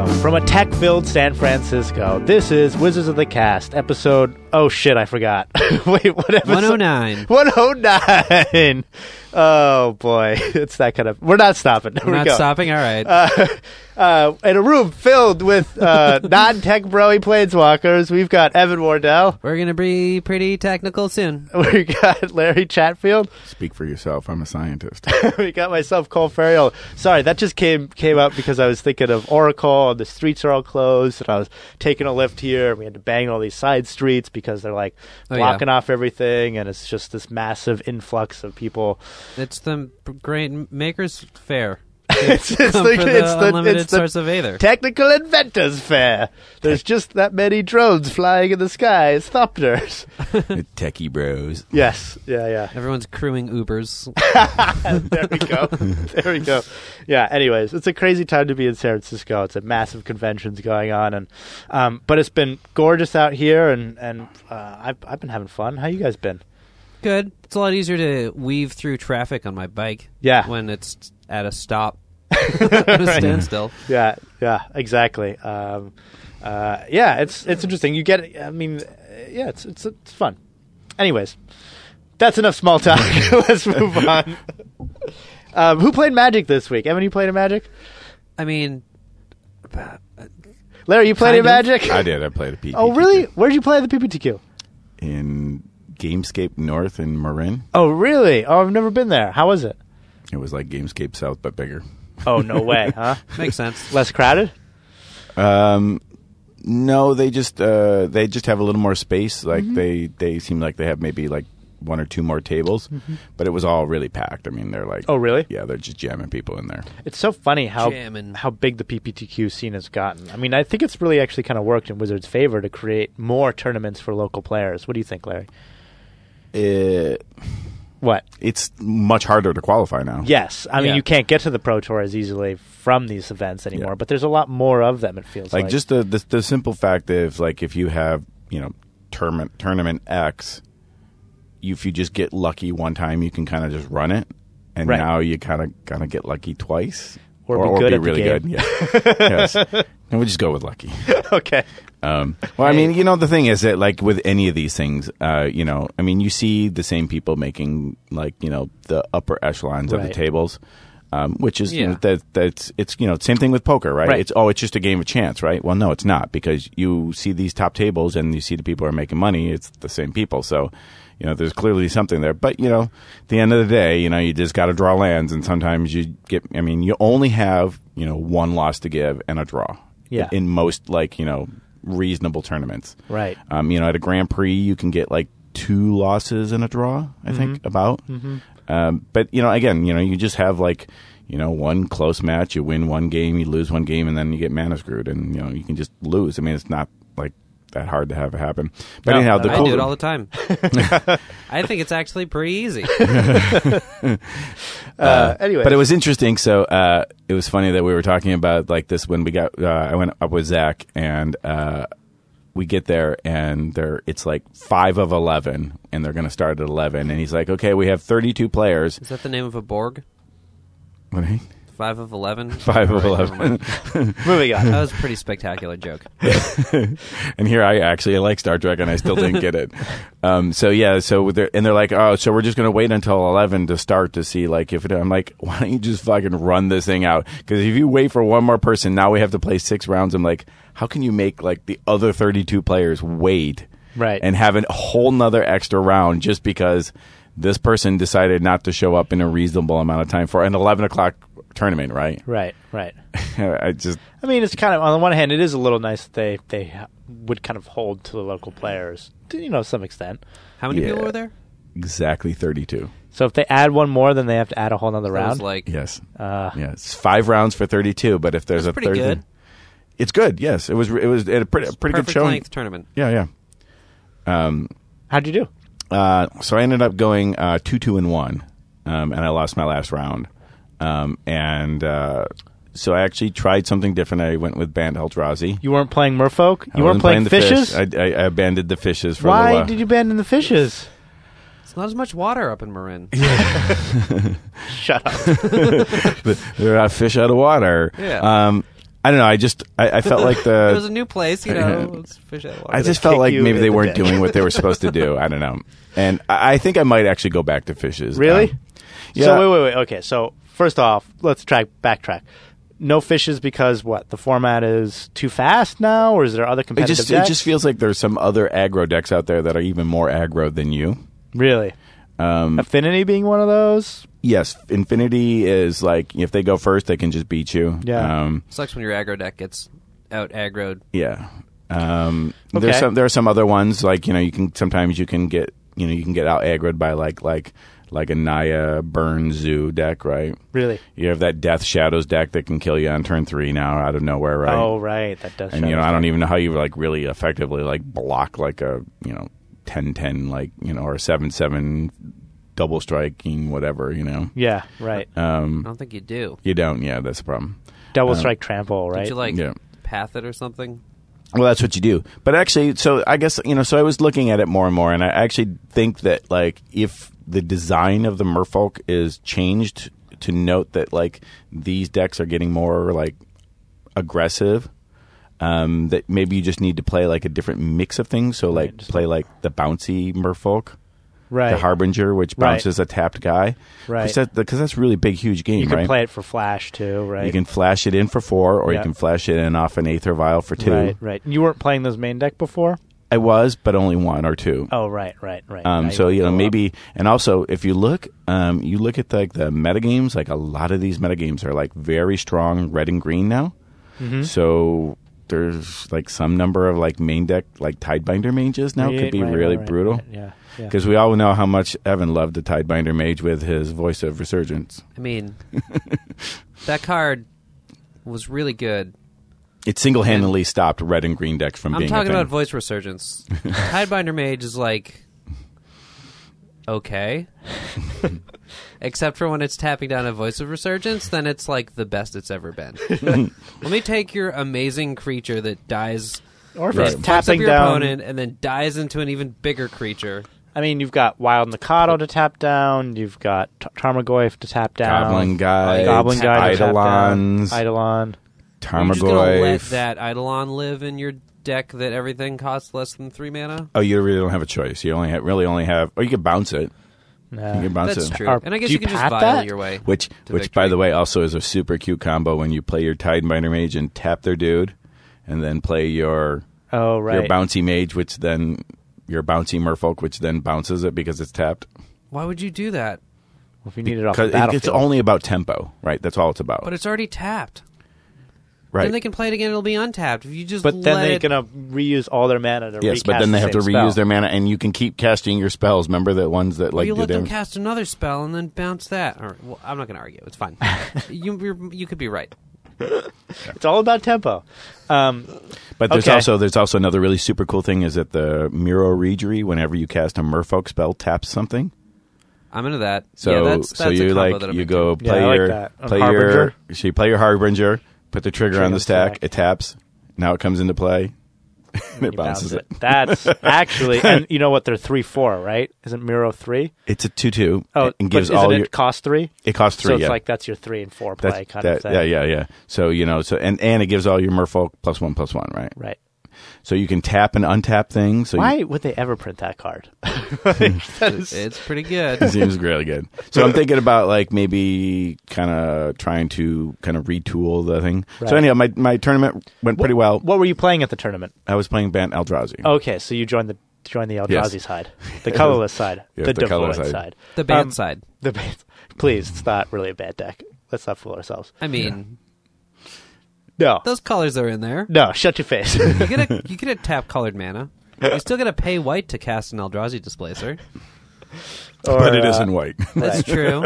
from a tech-filled San Francisco. This is Wizards of the Cast, episode... Oh, shit, I forgot. Wait, what episode? 109. 109! Oh, boy. It's that kind of... We're not stopping. We're not stopping? All right. In a room filled with non-tech bro-y planeswalkers, we've got Evan Wardell. We're going to be pretty technical soon. We got Larry Chatfield. Speak for yourself. I'm a scientist. We got myself, Cole Ferriol. Sorry, that just came up because I was thinking of Oracle, and the streets are all closed, and I was taking a lift here, and we had to bang all these side streets because they're like blocking off everything, and it's just this massive influx of people. It's the Great Makers Fair. It's the unlimited the source of Aether. Technical Inventors Fair. There's just that many drones flying in the sky as Thopters. Techie bros. Yes. Yeah. Everyone's crewing Ubers. There we go. Yeah, anyways, it's a crazy time to be in San Francisco. It's a massive conventions going on, and but it's been gorgeous out here, and I've been having fun. How you guys been? Good. It's a lot easier to weave through traffic on my bike. Yeah. When it's at a stop. At a standstill. Yeah, exactly. It's interesting. You get, it's fun. Anyways, that's enough small talk. Let's move on. Who played Magic this week? Evan, you played a Magic? I mean, Larry, you played a Magic? I did. I played a PPTQ. Oh, really? Where'd you play the PPTQ? In Gamescape North in Marin. Oh, really? Oh, I've never been there. How was it? It was like Gamescape South, but bigger. Oh, no way, huh? Makes sense. Less crowded? No, they just have a little more space. Like they seem like they have maybe like one or two more tables, but it was all really packed. I mean, they're like, oh, really? Yeah, they're just jamming people in there. It's so funny how big the PPTQ scene has gotten. I mean, I think it's really actually kind of worked in Wizards' favor to create more tournaments for local players. What do you think, Larry? What? It's much harder to qualify now. Yes. I mean, you can't get to the Pro Tour as easily from these events anymore, but there's a lot more of them, it feels like. Just the simple fact of, like, if you have, tournament X, if you just get lucky one time, you can kind of just run it, and now you kind of get lucky twice. Or be really good. Yeah. Yes. And we just go with lucky. Okay. Well, I mean, the thing is that, like, with any of these things, you see the same people making, like, the upper echelons of the tables, which is, it's same thing with poker, right? It's just a game of chance, right? Well, no, it's not, because you see these top tables and you see the people who are making money. It's the same people. So, there's clearly something there. But, at the end of the day, you just got to draw lands, and sometimes you you only have, one loss to give and a draw. Yeah. In most, like, reasonable tournaments. Right. At a Grand Prix, you can get like 2 losses and a draw, I think, about. But, again, you just have like, one close match, you win one game, you lose one game, and then you get mana screwed, and, you can just lose. I mean, it's not like that hard to have it happen. But anyhow, I do it all the time. I think it's actually pretty easy. Anyway, but it was interesting. So it was funny that we were talking about like this when we got. I went up with Zach, and we get there, and it's like 5 of 11, and they're going to start at 11. And he's like, "Okay, we have 32 players." Is that the name of a Borg? What? 5 of 11? 5 of 11. Moving on. That was a pretty spectacular joke. And here I like Star Trek, and I still didn't get it. They're like, oh, so we're just going to wait until 11 to start to see, like, if it. I'm like, why don't you just fucking run this thing out? Because if you wait for one more person, now we have to play 6 rounds. I'm like, how can you make, like, the other 32 players wait? Right. And have a whole nother extra round just because this person decided not to show up in a reasonable amount of time for an 11 o'clock tournament, right? Right. I mean, it's kind of, on the one hand, it is a little nice that they would kind of hold to the local players, to, some extent. How many people were there? Exactly 32. So if they add one more, then they have to add a whole other round? Yes. It's 5 rounds for 32, but if there's a pretty good. It's good, yes. It was a pretty good showing. Length tournament. Yeah. How'd you do? So I ended up going 2-2-1, and I lost my last round. So I actually tried something different. I went with Bant Eldrazi. You weren't playing Merfolk? You weren't playing fishes? I abandoned the fishes for a little while. Why did you abandon the fishes? It's not as much water up in Marin. Shut up. There are fish out of water. Yeah. I don't know. I felt like it was a new place, Let's fish out of water. I just felt like maybe they weren't doing what they were supposed to do. I don't know. And I think I might actually go back to fishes. Really? Yeah. So wait. Okay, so first off, let's backtrack. No fishes because what? The format is too fast now, or is there other competitive decks? It just feels like there's some other aggro decks out there that are even more aggro than you. Really? Affinity being one of those? Yes. Infinity is like, if they go first, they can just beat you. Yeah. Sucks when your aggro deck gets out aggroed. Yeah. Okay. There are some other ones, like, you can get out aggroed by like a Naya Burn Zoo deck, right? Really? You have that Death Shadows deck that can kill you on turn 3 now out of nowhere, right? Oh, right. That does. And I don't even know how you really effectively block like a 10-10 or a 7-7 double striking whatever. Yeah, right. I don't think you do. You don't. Yeah, that's the problem. Double strike trample, right? Did you path it or something? Well, that's what you do. But actually, so I guess so I was looking at it more and more, and I actually think that if the design of the Merfolk is changed to note that these decks are getting more aggressive, that maybe you just need to play a different mix of things. So play the bouncy Merfolk, right? The Harbinger, which bounces a tapped guy, right? Because that's a really big, huge game. You can right? play it for flash too, right? You can flash it in for 4, or you can flash it in off an Aether Vial for 2. Right. You weren't playing those main deck before? I was, but only 1 or 2. Oh, right. So maybe, and also if you look at the metagames, a lot of these metagames are very strong red and green now. Mm-hmm. So there's some number of main deck Tidebinder mages now could be really brutal. Right. Yeah. Because we all know how much Evan loved the Tidebinder mage with his Voice of Resurgence. I mean, that card was really good. It single-handedly stopped red and green decks from being a thing. I'm talking about Voice Resurgence. Tidebinder Mage is okay. Except for when it's tapping down a Voice of Resurgence, then it's the best it's ever been. Let me take your amazing creature that dies, or if it's tapping tapping your down opponent and then dies into an even bigger creature. I mean, you've got Wild Mikado to tap down. You've got Tarmogoyf to tap down. Goblin Guide to tap down. Eidolons. Eidolon. Are you just going to let that Eidolon live in your deck that everything costs less than 3 mana? Oh, you really don't have a choice. You only have... Or you can bounce it. No. You can bounce That's it. true. And I guess you can just vial that? your way. Which by the way, also is a super cute combo when you play your Tidebinder Mage and tap their dude, and then play your bouncy mage, which then... Your bouncy Merfolk, which then bounces it because it's tapped. Why would you do that? Well, if you need it off the battlefield. It's only about tempo, right? That's all it's about. But it's already tapped. Right. Then they can play it again. It'll be untapped. If you just but then they're going to reuse all their mana to yes, but then they have to reuse their mana, and you can keep casting your spells. Remember the ones that you let them cast another spell and then bounce that. Well, I'm not going to argue. It's fine. you could be right. It's all about tempo. But there's also another really super cool thing is that the Miro Regery, whenever you cast a Merfolk spell, taps something. I'm into that. So that's you you go play you play your Harbinger, put the trigger on the stack, it taps. Now it comes into play. And it bounces it. That's actually, and you know what? They're 3/4, right? Isn't Miro 3? It's a 2/2. Oh, and gives but it cost 3? It costs 3. So it's that's your 3 and 4 play kind of thing. Yeah. So and it gives all your Merfolk +1/+1, right? Right. So you can tap and untap things. So why would they ever print that card? It's pretty good. It seems really good. So I'm thinking about maybe kind of trying to retool the thing. Right. So anyhow, my tournament went pretty well. What were you playing at the tournament? I was playing Bant Eldrazi. Okay, so you joined the Eldrazi side, the colorless side, the devoid side, the Bant side. Please, it's not really a bad deck. Let's not fool ourselves. I mean. No. Those colors are in there. No, shut your face. You get a tap colored mana. You still got to pay white to cast an Eldrazi Displacer. But it isn't white. That's true.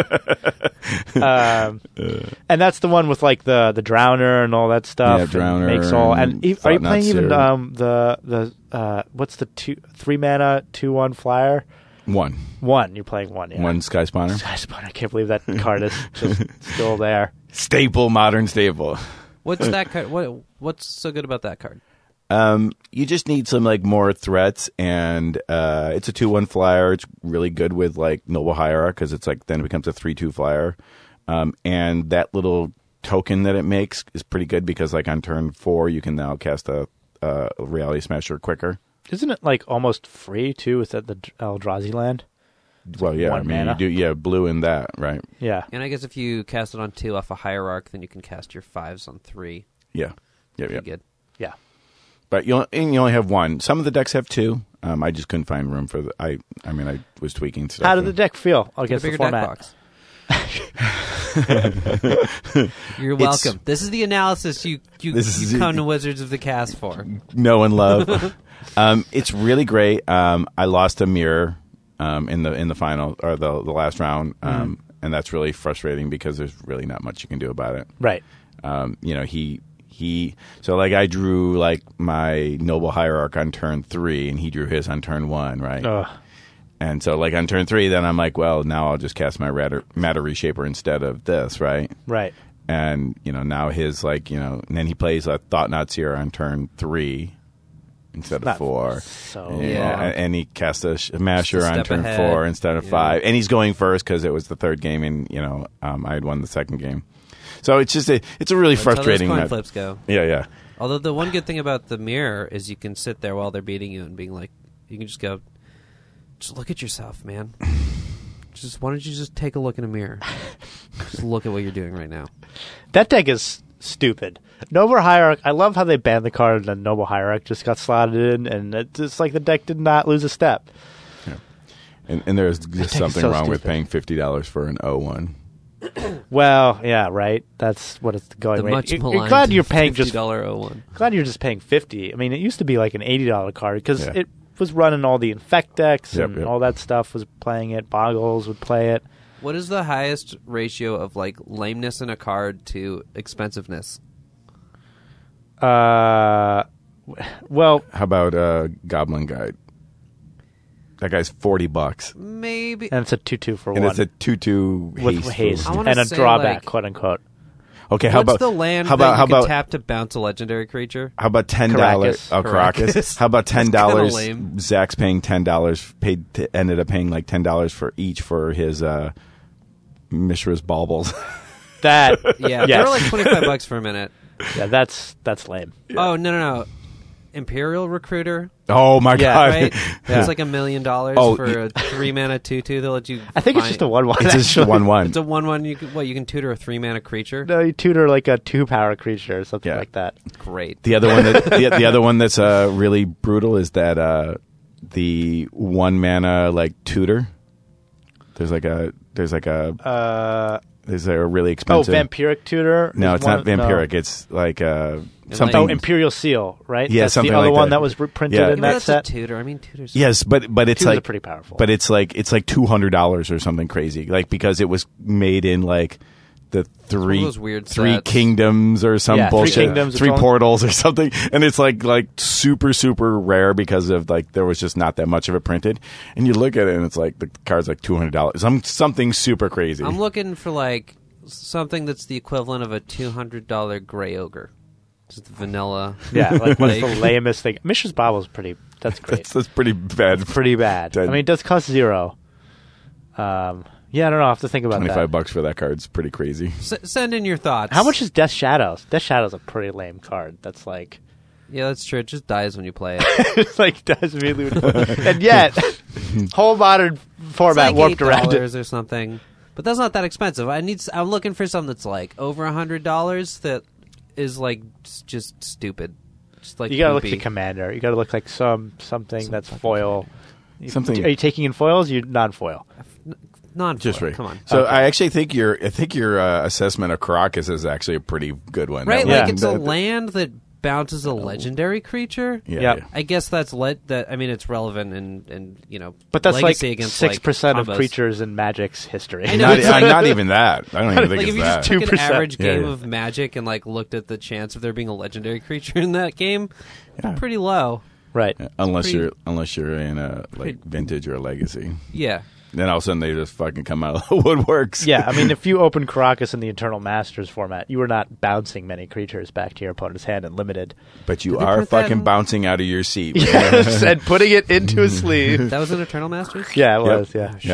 And that's the one with the Drowner and all that stuff. Yeah, Drowner. Makes all. And are you playing even the what's the 3 mana 2/1 flyer? 1. You're playing 1. Yeah. 1 Sky Spawner. Sky Spawner. I can't believe that card is just still there. Modern staple. What's that card? What's so good about that card? You just need some more threats, and it's a 2/1 flyer. It's really good with Noble Hierarch because it's then it becomes a 3/2 flyer, and that little token that it makes is pretty good because, like, on turn 4, you can now cast a Reality Smasher quicker. Isn't it, like, almost free, too? Is that the Eldrazi land? Well, yeah, I mean, you do, blue in that, right? Yeah. And I guess if you cast it on 2 off a Hierarch, then you can cast your 5s on 3. Yeah. Good. Yeah. But you only have 1. Some of the decks have 2. I just couldn't find room for the. I was tweaking stuff. How did the deck feel against the format? You're welcome. This is the analysis you come to Wizards of the Cast for. Know and love. It's really great. I lost a mirror in the final or the last round, and that's really frustrating because there's really not much you can do about it. Right. So like I drew like my Noble Hierarch on turn 3, and he drew his on turn 1, right? Ugh. And so like on turn 3, then I'm like, well, now I'll just cast my Matter Reshaper instead of this, right? Right. And now his and then he plays a Thought-Knot Seer on turn 3 instead of 4. And he casts a Masher on turn 4 instead of 5, and he's going first because it was the third game, and I had won the second game. So it's just it's a really frustrating. How those coin flips go. Yeah. Although the one good thing about the mirror is you can sit there while they're beating you and being like, you can just go, just look at yourself, man. Why don't you just take a look in a mirror? Just look at what you're doing right now. That deck is stupid. Noble Hierarch, I love how they banned the card and then Noble Hierarch just got slotted in, and it's just like the deck did not lose a step. Yeah. And there's just something wrong with paying $50 for an 0-1. Well, yeah, right. That's what it's going. You're glad you're paying just $50 glad you're just paying $50. I mean, it used to be like an $80 card because it was running all the Infect decks and all that stuff was playing it. Boggles would play it. What is the highest ratio of like lameness in a card to expensiveness? Well, how about Goblin Guide? That guy's $40. Maybe. And it's a 2/2 for and 1. It's a 2/2 with haste and a drawback, quote unquote. Okay, how what's about the land how that about, you can tap to bounce a legendary creature? How about $10? Caracas. How about $10? Zach's paying $10. Ended up paying like $10 for each for his Mishra's Baubles. That they were like $25 for a minute. Yeah, that's lame. Oh no. Imperial Recruiter. Oh my god! Right? Yeah. It's like $1 million for a 3-mana 2/2. They'll let you. I think it's just a 1/1. It's just a 1/1. It's a 1/1. You can tutor a 3-mana creature. No, you tutor like a 2-power creature or something like that. Great. The other one the other one that's really brutal is that the 1-mana like tutor. There's a really expensive. Vampiric Tutor? No, it's not Vampiric. No. It's like something. Oh, Imperial Seal, right? Yeah, that's something the other like one that. that was printed in that that's set. A tutor. I mean, tutors. Yes, but it's tutors like are pretty powerful. But it's like $200 or something crazy, like because it was made in like the three kingdoms or some bullshit, three portals or something, and it's like super super rare because of like there was just not that much of it printed, and you look at it and it's like the card's like $200, something super crazy. I'm looking for like something that's the equivalent of a $200 Grey Ogre. Just vanilla. Yeah, like what's the lamest thing? Mishra's Bauble is pretty. That's great. That's pretty bad. It's pretty bad. I mean, it does cost 0. Yeah, I don't know. I have to think about that. $25 for that card's pretty crazy. Send in your thoughts. How much is Death Shadows? Death Shadows is a pretty lame card. That's like... Yeah, that's true. It just dies when you play it. It's like dies immediately. And yet, whole modern format like warped around it. or something. But that's not that expensive. I'm looking for something that's like over $100 that is like just stupid. Just like you gotta look at the commander. You gotta look like something that's foil. Something. Are you taking in foils? You're non-foil. Non-foil. Just right. Come on. So okay. I actually think your assessment of Caracas is actually a pretty good one. Right? Like it's a land that bounces a legendary creature. Yeah. I guess that's I mean, it's relevant and but that's like against 6% of creatures in Magic's history. Not even that. I don't even think like it's if you that. just took an average game of Magic and like looked at the chance of there being a legendary creature in that game, pretty low. Right. Unless you're in a Vintage or a Legacy. Yeah. Then all of a sudden they just fucking come out of the woodworks. Yeah, I mean, if you open Caracas in the Eternal Masters format, you are not bouncing many creatures back to your opponent's hand and limited. But you are fucking bouncing out of your seat. Yes, and putting it into a sleeve. That was an Eternal Masters? Yeah, it was, Oh, shit.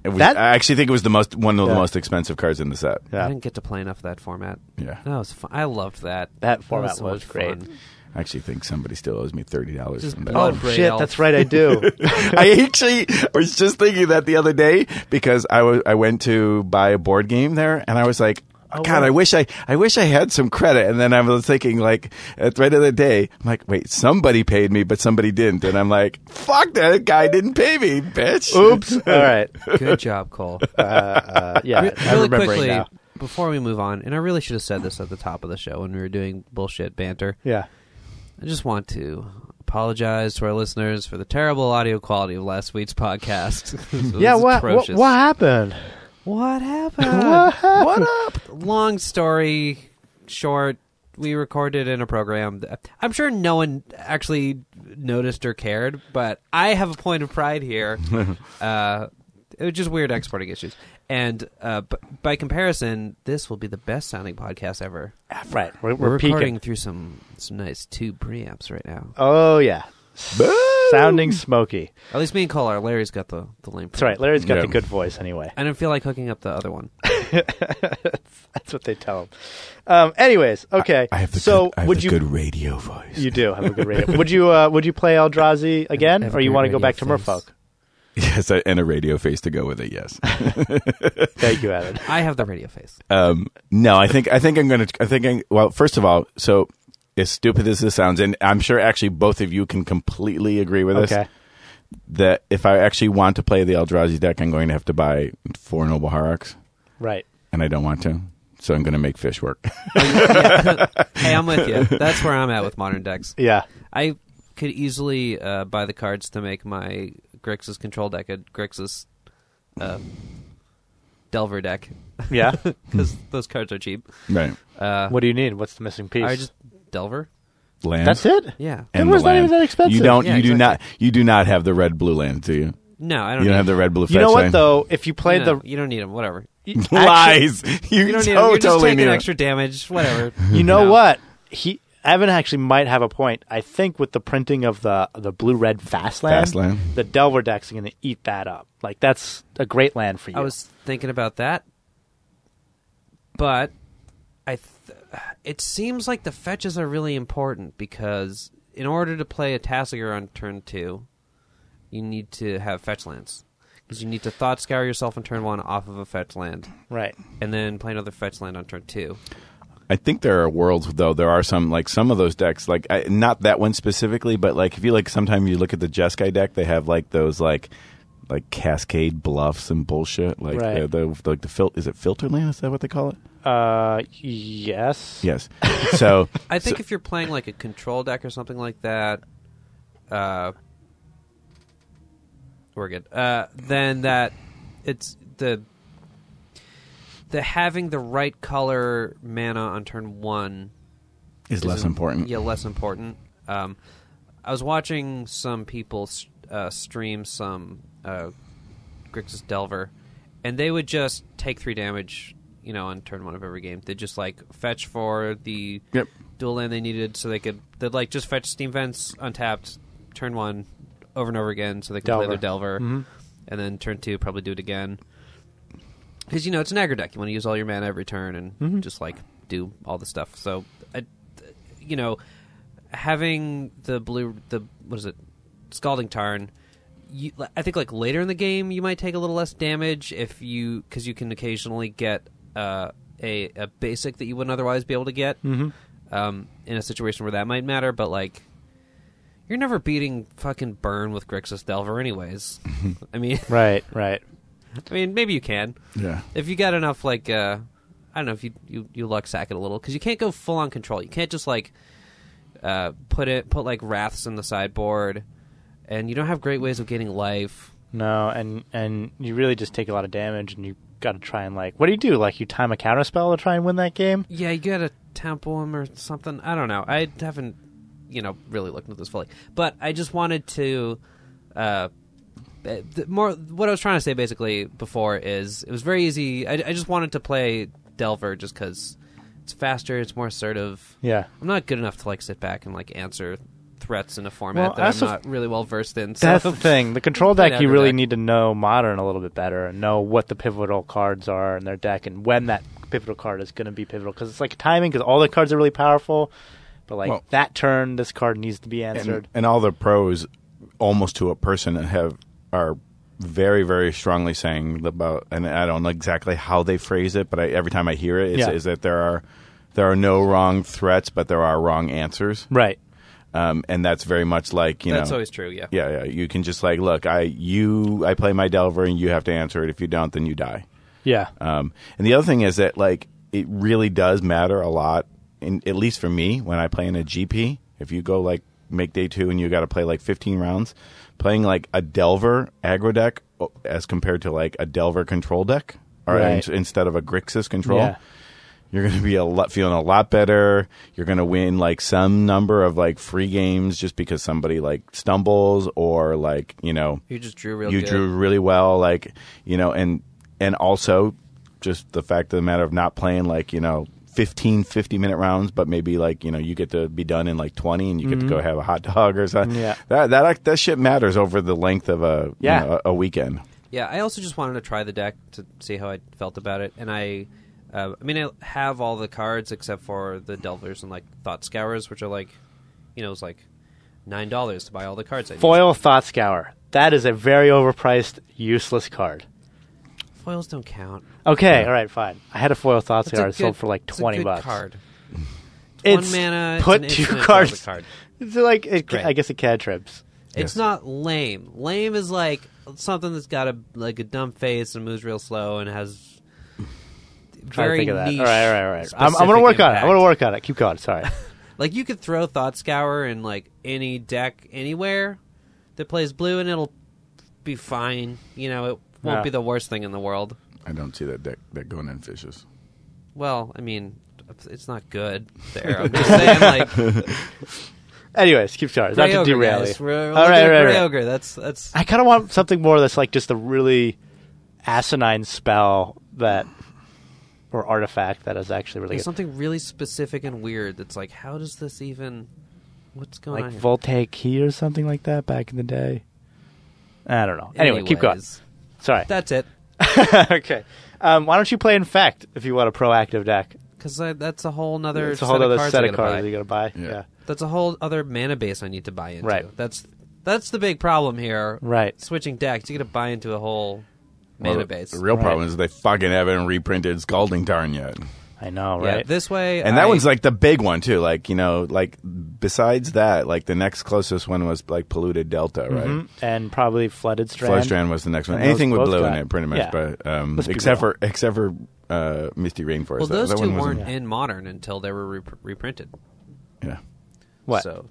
I actually think it was one of the most expensive cards in the set. Yeah. I didn't get to play enough of that format. Yeah. That was fun. I loved that. That format was great. Fun. I actually think somebody still owes me $30 from that. Oh, shit, that's right, I do. I was just thinking that the other day because I went to buy a board game there, and I was like, God, I wish I had some credit. And then I was thinking, like, at the end of the day, I'm like, wait, somebody paid me, but somebody didn't. And I'm like, fuck, that guy didn't pay me, bitch. Oops. All right. Good job, Cole. Yeah, really quickly, now. Before we move on, and I really should have said this at the top of the show when we were doing bullshit banter. Yeah. I just want to apologize to our listeners for the terrible audio quality of last week's podcast. What happened? What happened? What up? Long story short, we recorded in a program. I'm sure no one actually noticed or cared, but I have a point of pride here. It was just weird exporting issues. And by comparison, this will be the best sounding podcast ever. Right. We're recording peaking through some nice tube preamps right now. Oh, yeah. Sounding smoky. At least me and Cole are. Larry's got the lame. That's right. Larry's got the good voice anyway. I don't feel like hooking up the other one. That's what they tell him. Anyways, okay. I have the good radio voice. You do have a good radio. Would you play Eldrazi again, or you want to go back to Merfolk? Yes, and a radio face to go with it. Yes. Thank you, Adam. I have the radio face. No, I think I'm going to. Well, first of all, so as stupid as this sounds, and I'm sure actually both of you can completely agree with this, that if I actually want to play the Eldrazi deck, I'm going to have to buy 4 Noble Hierarchs. Right. And I don't want to, so I'm going to make fish work. Hey, I'm with you. That's where I'm at with modern decks. Yeah. I could easily buy the cards to make my Grixis control deck a Grixis Delver deck. Yeah. Because those cards are cheap. Right. What do you need? What's the missing piece? I just Delver. Land. That's it? Yeah. And it was not even that expensive. You do not have the red blue land, do you? No, I don't. You don't have the red blue fetch You know what, land? though? If you played you don't need them. Whatever. Lies. You don't need them. totally You're just taking need extra damage. Whatever. You know what? Evan actually might have a point. I think with the printing of the blue-red fast land, the Delver deck's going to eat that up. Like, that's a great land for you. I was thinking about that, but it seems like the fetches are really important because in order to play a Tasigur on turn 2, you need to have fetch lands. Because you need to Thought Scour yourself on turn 1 off of a fetch land. Right. And then play another fetch land on turn 2. I think there are worlds, though. There are some of those decks, like not that one specifically, but like if you sometimes you look at the Jeskai deck, they have like those like cascade bluffs and bullshit. Like right. Is it filter land? Is that what they call it? Yes. Yes. So I think if you're playing like a control deck or something like that, we're good. Then that it's the having the right color mana on turn 1 is less important. Yeah, less important. I was watching some people stream some Grixis Delver, and they would just take 3 damage, on turn 1 of every game. They'd just fetch for the dual land they needed, so they'd just fetch Steam Vents untapped turn 1 over and over again, so they could play their Delver, and then turn 2 probably do it again. Because, it's an aggro deck. You want to use all your mana every turn and just, do all the stuff. So, having Scalding Tarn, I think, like, later in the game, you might take a little less damage because you can occasionally get a basic that you wouldn't otherwise be able to get in a situation where that might matter. But, you're never beating fucking Burn with Grixis Delver anyways. I mean... Right. I mean, maybe you can. Yeah. If you got enough, I don't know if you luck sack it a little, because you can't go full on control. You can't just put Wraths in the sideboard, and you don't have great ways of getting life. No, and you really just take a lot of damage, and you got to try and what do you do? You time a counterspell to try and win that game? Yeah, you got to tempo him or something. I don't know. I haven't really looked into this fully, but I just wanted to. What I was trying to say basically before is it was very easy. I just wanted to play Delver just because it's faster, it's more assertive. Yeah, I'm not good enough to sit back and answer threats in a format that I'm not really well versed in. So that's the thing. The control deck, you really need to know Modern a little bit better and know what the pivotal cards are in their deck and when that pivotal card is going to be pivotal. Because it's like timing, because all the cards are really powerful. But like that turn, this card needs to be answered. And all the pros, almost to a person, are very, very strongly saying about, and I don't know exactly how they phrase it, but every time I hear it, is that there are no wrong threats, but there are wrong answers. Right. And that's very much like, that's always true, yeah. Yeah. You can just like, look, I play my Delver, and you have to answer it. If you don't, then you die. Yeah. And the other thing is that like it really does matter a lot, at least for me, when I play in a GP. If you go like make day 2 and you got to play like 15 rounds, playing like a Delver aggro deck as compared to like a Delver control deck, or instead of a Grixis control. Yeah. You're going to be feeling a lot better. You're going to win like some number of like free games just because somebody like stumbles, or like, you just drew drew really well, like, and also just the fact of the matter of not playing like, 15 50-minute rounds, but maybe like, you get to be done in like 20 and you get to go have a hot dog or something. Yeah. That shit matters over the length of a weekend. Yeah, I also just wanted to try the deck to see how I felt about it, and I have all the cards except for the Delvers and like Thought Scours, which are like, it's like $9 to buy all the cards I need. Foil Thought Scour. That is a very overpriced, useless card. Foils don't count. Okay, all right, fine. I had a foil Thought Scour sold for like $20. It's a good card. It's 1 mana. Put it's an 2 cards. Card. It's like I guess it cantrips. It's not lame. Lame is like something that's got a dumb face and moves real slow and has very niche. All right. I'm gonna work on it. I'm gonna work on it. Keep going. Sorry. Like you could throw Thought Scour in like any deck anywhere that plays blue, and it'll be fine. It won't be the worst thing in the world. I don't see that deck going in Fishes. Well, I mean, it's not good there. I'm just saying, like. Anyways, keep going. Not to derail you. All right. Ogre. That's. I kind of want something more that's like just a really asinine spell or artifact that is actually really good. Something really specific and weird. That's like, how does this even? What's going on? Like Voltaic Key or something like that back in the day. I don't know. Anyway, keep going. Sorry. That's it. Okay. Why don't you play Infect if you want a proactive deck? Because that's a whole other set of cards you got to buy. Yeah. That's a whole other mana base I need to buy into. Right. That's the big problem here. Right. Switching decks, you got to buy into a whole mana base. The real problem is they fucking haven't reprinted Scalding Tarn yet. I know, right? Yeah, this way, and that one's like the big one too. Like like besides that, like the next closest one was like Polluted Delta, right? Mm-hmm. And probably Flooded Strand. Flooded Strand was the next one. Anything with blue in it, pretty much. Yeah. But except for Misty Rainforest. Well, those two weren't in Modern until they were reprinted. Yeah. What? So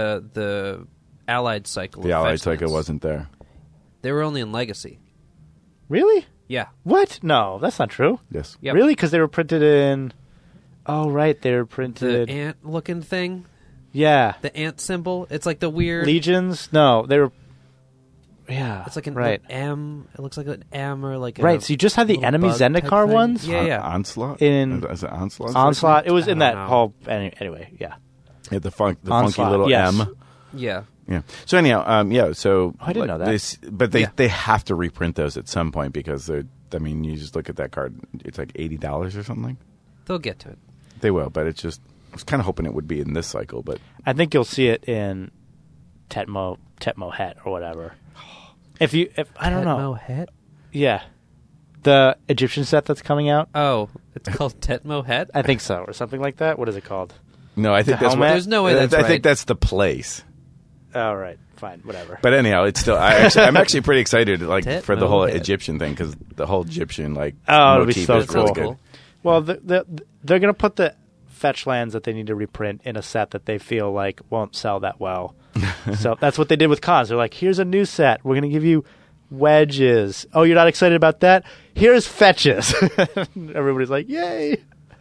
the Allied Cycle. The Allied Cycle wasn't there. They were only in Legacy. Really? Yeah. What? No, that's not true. Yes. Yep. Really? Because they were printed in... Oh, right. They were printed... The ant-looking thing? Yeah. The ant symbol? It's like the weird... Legions? No, they were... Yeah, it's like an M. It looks like an M or like right. So you just had the enemy Zendikar ones? Yeah. Onslaught? Is it Onslaught? Onslaught. It was in that whole... Anyway, yeah. Yeah, the funky little M. Yeah. Yeah. So anyhow, so I didn't know that. But they have to reprint those at some point because you just look at that card, it's like $80 or something. They'll get to it. They will, but it's just I was kind of hoping it would be in this cycle, but I think you'll see it in Tetmo Het or whatever. If I don't know. Tetmo Het? Yeah. The Egyptian set that's coming out? Oh, it's called Tetmo Het? I think so, or something like that. What is it called? No, I think that's what, there's no way that's I think that's the place. All right, fine, whatever. But anyhow, it's still. I'm actually pretty excited, for the whole Egyptian thing because the whole Egyptian motif be so is really cool. good. Well, they're going to put the fetch lands that they need to reprint in a set that they feel like won't sell that well. So that's what they did with cons. They're like, here's a new set. We're going to give you wedges. Oh, you're not excited about that? Here's fetches. Everybody's like, yay.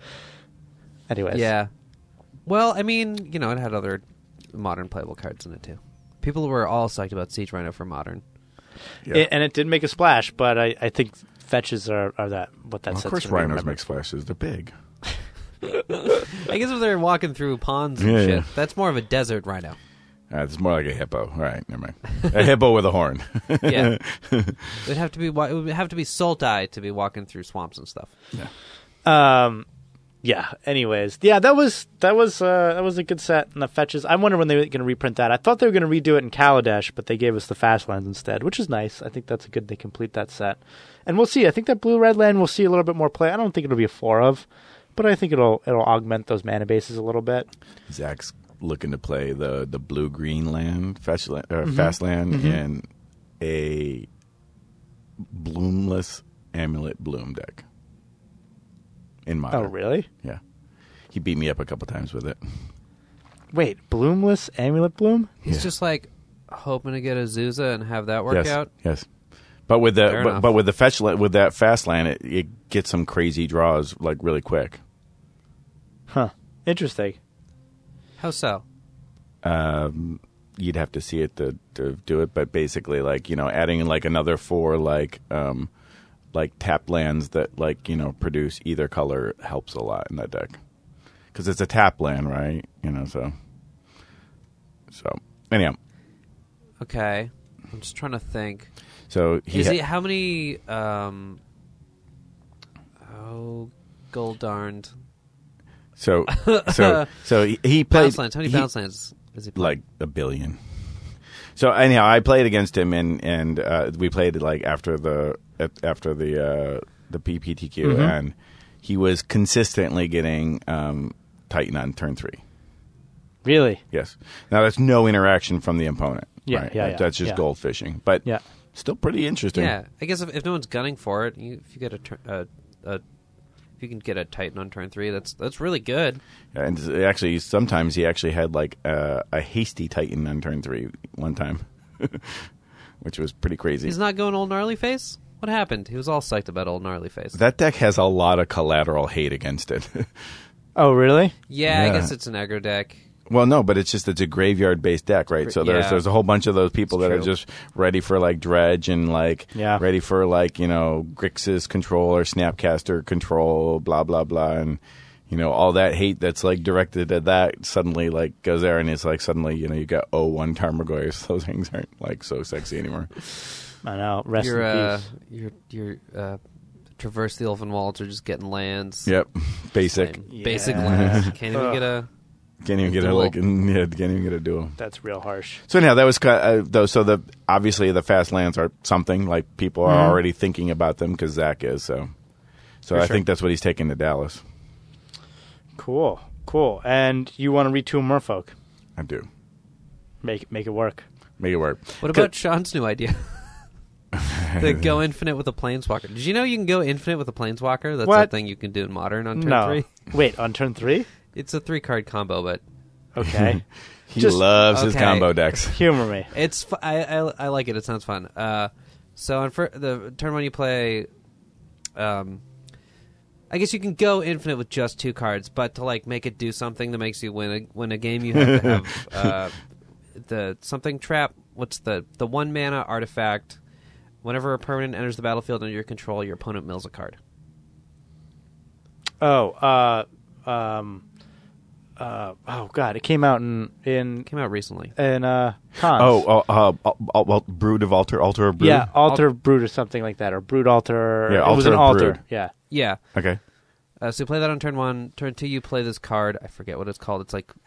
Anyways. Yeah. Well, I mean, it had other Modern playable cards in it too. People were all psyched about Siege Rhino for Modern. Yeah. And it did make a splash, but I think fetches are what that Of course rhinos make splashes. They're big. I guess if they're walking through ponds and shit, that's more of a desert rhino. It's more like a hippo. All right, never mind. A hippo with a horn. Yeah, it would have to be Sultai to be walking through swamps and stuff. Yeah. Yeah. Anyways, yeah, that was a good set. And the fetches. I wonder when they were going to reprint that. I thought they were going to redo it in Kaladesh, but they gave us the Fastlands instead, which is nice. I think that's a good. They complete that set, and we'll see. I think that Blue Red Land we'll see a little bit more play. I don't think it'll be a 4 of, but I think it'll augment those mana bases a little bit. Zach's looking to play the Blue Green Land Fastland in a bloomless Amulet Bloom deck. In Modern. Oh, really? Yeah. He beat me up a couple times with it. Wait, Bloomless Amulet Bloom? He's just like hoping to get a Zuza and have that work out. Yes. But with the fetch with that fast land, it gets some crazy draws like really quick. Huh. Interesting. How so? You'd have to see it to do it, but basically, like, adding like another 4 like tap lands that produce either color helps a lot in that deck because it's a tap land, right? So anyhow. Okay, I'm just trying to think. So how many? Gold darned. So he played. Bounce lands. How many bounce lands does he play? Like a billion. So anyhow, I played against him, and we played like after the PPTQ, and he was consistently getting Titan on turn 3. Really? Yes. Now that's no interaction from the opponent. Yeah, right? yeah. That's just gold fishing, but still pretty interesting. Yeah, I guess if no one's gunning for it, if you get if you can get a Titan on turn 3, that's really good. Yeah, and actually, sometimes he actually had like a hasty Titan on turn 3 one time, which was pretty crazy. He's not going old gnarly face? What happened? He was all psyched about old gnarly face. That deck has a lot of collateral hate against it. Oh, really? Yeah, I guess it's an aggro deck. Well, no, but it's a graveyard-based deck, right? So there's a whole bunch of those people that are just ready for like Dredge and ready for Grixis control or Snapcaster control, blah blah blah, and all that hate that's like directed at that suddenly like goes there, and it's like suddenly you got 0-1 Tarmogoyfs. Those things aren't like so sexy anymore. I know. Rest in peace. Your Traverse the Elven Walls are just getting lands. Yep, basic lands. Can't even get a. Can't even get a duel. That's real harsh. So anyhow, that was obviously the fast lands are something like people are already thinking about them because Zach is so I think that's what he's taking to Dallas. Cool. And you want to retool Merfolk? I do. Make it work. Make it work. What about Sean's new idea? To go infinite with a Planeswalker. Did you know you can go infinite with a Planeswalker? That's a thing you can do in Modern on turn 3. Wait, on turn 3? It's a 3-card combo, but okay. He loves his combo decks. Humor me. It's I like it. It sounds fun. So on the turn 1 you play, I guess you can go infinite with just 2 cards, but to make it do something that makes you win a game, you have to have the something trap. What's the 1 mana artifact? Whenever a permanent enters the battlefield under your control, your opponent mills a card. Oh God! It came out came out recently in Cons. Brood of Altar of Brood. Yeah, Altar Brood or something like that, or Brood Altar. Yeah, it was an Altar. Brood. Yeah. Okay. So you play that on turn 1. Turn 2, you play this card. I forget what it's called. It's like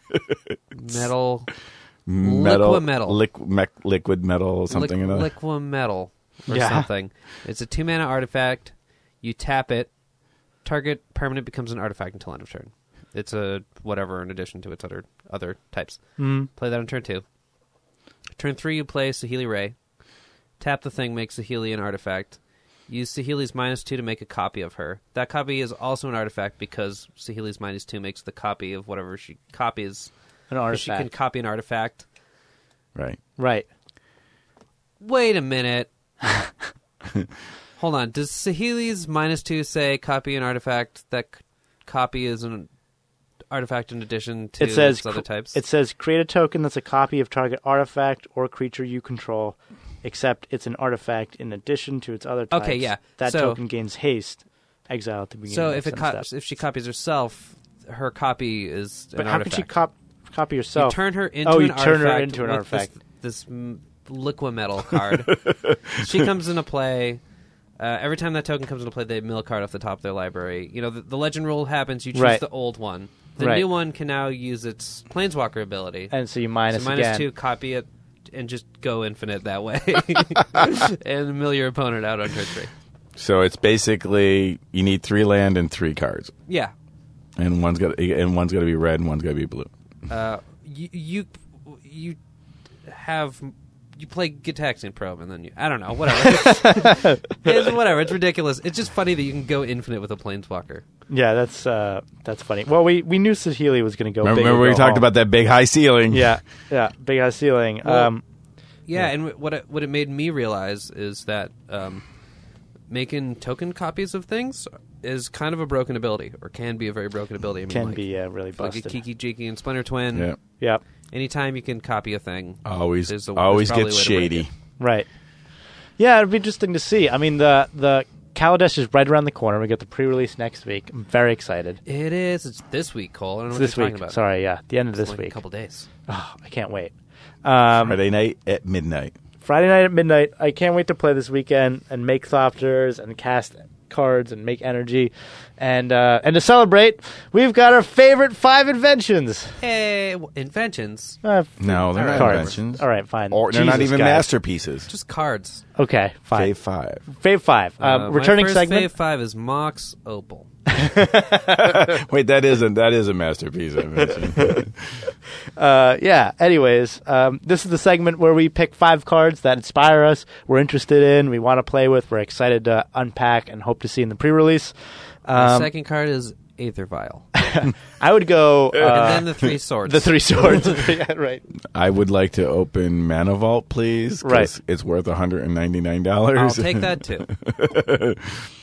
liquid metal, something. Liquid metal or something. It's a 2 mana artifact. You tap it. Target permanent becomes an artifact until end of turn. It's a whatever in addition to its other types. Play that on turn 2. Turn 3, you play Saheeli Ray. Tap the thing, make Saheeli an artifact. Use Saheeli's -2 to make a copy of her. That copy is also an artifact because Saheeli's -2 makes the copy of whatever she copies. An artifact. She can copy an artifact. Right. Wait a minute. Hold on. Does Saheeli's -2 say copy an artifact? That copy is an artifact in addition to its other types? It says create a token that's a copy of target artifact or creature you control, except it's an artifact in addition to its other types. Okay, yeah. That token gains haste. Exile at the beginning. So if she copies herself, her copy is an artifact. How copy yourself. You turn her into an artifact. Turn her into an artifact. This Liquimetal card. She comes into play. Every time that token comes into play, they mill a card off the top of their library. You know, the legend rule happens. You choose the old one. The new one can now use its Planeswalker ability. And so you minus again. 2, copy it, and just go infinite that way. And mill your opponent out on turn 3. So it's basically you need 3 land and 3 cards. Yeah. And one's got to be red and one's got to be blue. You play Gitaxian Probe and then I don't know, whatever. Whatever. It's ridiculous. It's just funny that you can go infinite with a Planeswalker. Yeah, that's funny. Well, we knew Saheeli was going to go. Remember we talked about that big high ceiling? Yeah, big high ceiling. Well, and what it made me realize is that making token copies of things is kind of a broken ability, or can be a very broken ability. I mean, really busted. Like a Kiki Jiki and Splinter Twin. Yeah. Yep. Anytime you can copy a thing, always gets shady. Right. Yeah, it'd be interesting to see. I mean, the Kaladesh is right around the corner. We get the pre-release next week. I'm very excited. It is. It's this week, Cole. I don't know what this you're week. Talking about. Sorry, yeah, the end of this week. A couple days. Oh, I can't wait. Friday night at midnight. Friday night at midnight. I can't wait to play this weekend and make Thopters and cast cards and make energy, and to celebrate, we've got our favorite 5 inventions. Hey, inventions? No, they're not inventions. All right, fine. Or they're not even masterpieces. Just cards. Okay, fine. Fave 5. Fave 5. Returning my first segment. Fave 5 is Mox Opal. Wait, that is a masterpiece invention. Yeah. Anyways, this is the segment where we pick 5 cards that inspire us, we're interested in, we want to play with, we're excited to unpack and hope to see in the pre-release. The second card is Aether Vial. I would go... and then the 3 swords. The 3 swords. Yeah, right. I would like to open Mana Vault, please. Right. It's worth $199. I'll take that, too.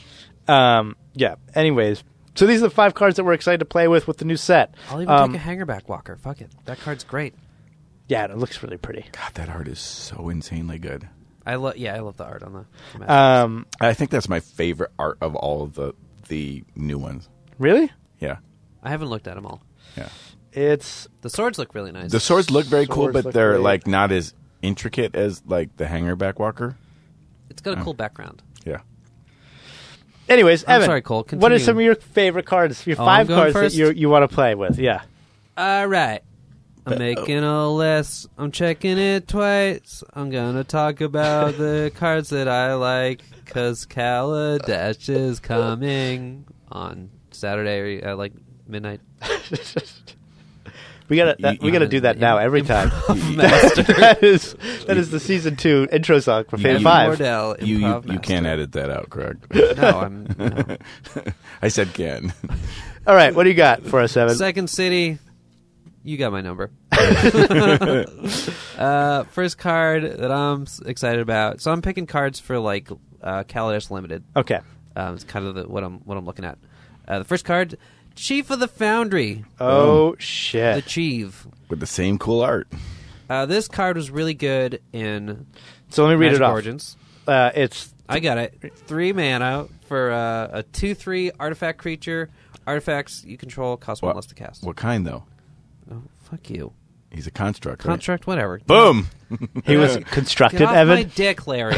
Yeah. Anyways, so these are the 5 cards that we're excited to play with the new set. I'll even take a Hangerback Walker. Fuck it. That card's great. Yeah, it looks really pretty. God, that art is so insanely good. I love the art on the I think that's my favorite art of all of the new ones. Really? Yeah. I haven't looked at them all. Yeah. The swords look really nice. The swords look very cool, but they're like not as intricate as like the Hangerback Walker. It's got a cool background. Yeah. Anyways, Evan, sorry, Cole. Continue. What are some of your favorite cards? Your 5 cards first? that you want to play with? Yeah. All right. I'm making a list. I'm checking it twice. I'm going to talk about the cards that I like, because Kaladesh is coming on Saturday at like midnight. We gotta do that now every time. that is the season 2 intro song for Fave 5. You can't edit that out, Craig. No. I said can. All right, what do you got for us, Evan? Second City. You got my number. First card that I'm excited about. So I'm picking cards for like Kaladesh Limited. Okay. It's kind of what I'm looking at. The first card, Chief of the Foundry. Oh shit! The Chief with the same cool art. This card was really good in. So let me read Magic it off. Origins. I got it. 3 mana for a 2/3 artifact creature. Artifacts you control cost 1 less to cast. What kind though? Oh, fuck you. He's a construct. Construct, right? Whatever. Boom. He was constructed, Get off Evan. my dick, Larry.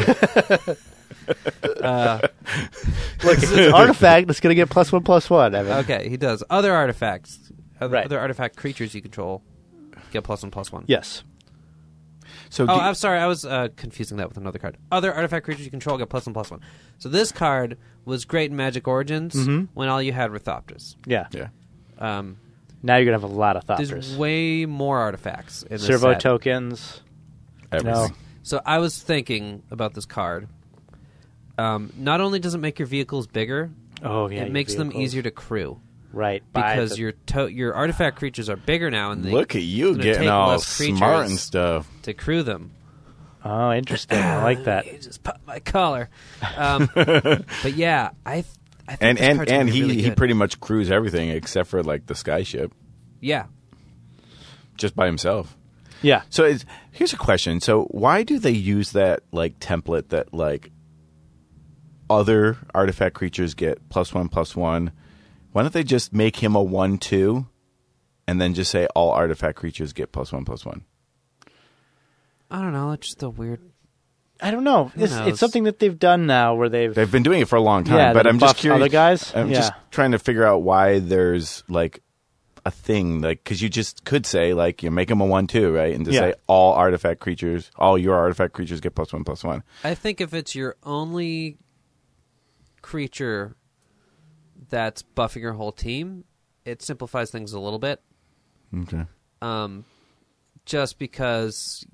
Look, it's an artifact that's going to get +1/+1, Evan. Okay, he does. Other artifacts. Other artifact creatures you control get +1/+1. Yes. So I'm sorry. I was confusing that with another card. Other artifact creatures you control get +1/+1. So this card was great in Magic Origins when all you had were Thopters. Yeah. Yeah. Now you're going to have a lot of Thopters. There's way more artifacts in this Servo set. tokens. Everything. No. So I was thinking about this card. Not only does it make your vehicles bigger, it makes them easier to crew. Right. Because your artifact creatures are bigger now, and look at you getting all smart and stuff to crew them. Oh, interesting. I like that. You just popped my collar. But yeah, I think this card's and really he good. pretty much crews everything except for like the skyship. Yeah. Just by himself. Yeah. So here's a question. So why do they use that like template that like other artifact creatures get +1/+1? Why don't they just make him a 1/2 and then just say all artifact creatures get +1/+1? I don't know. It's just a weird. I don't know. It's something that they've done now where they've been doing it for a long time. But I'm just curious. Other guys? I'm just trying to figure out why there's like a thing, like, because you just could say like you make them a 1/2, right, and just say all your artifact creatures get +1/+1. I think if it's your only creature that's buffing your whole team, it simplifies things a little bit. Okay. Just because,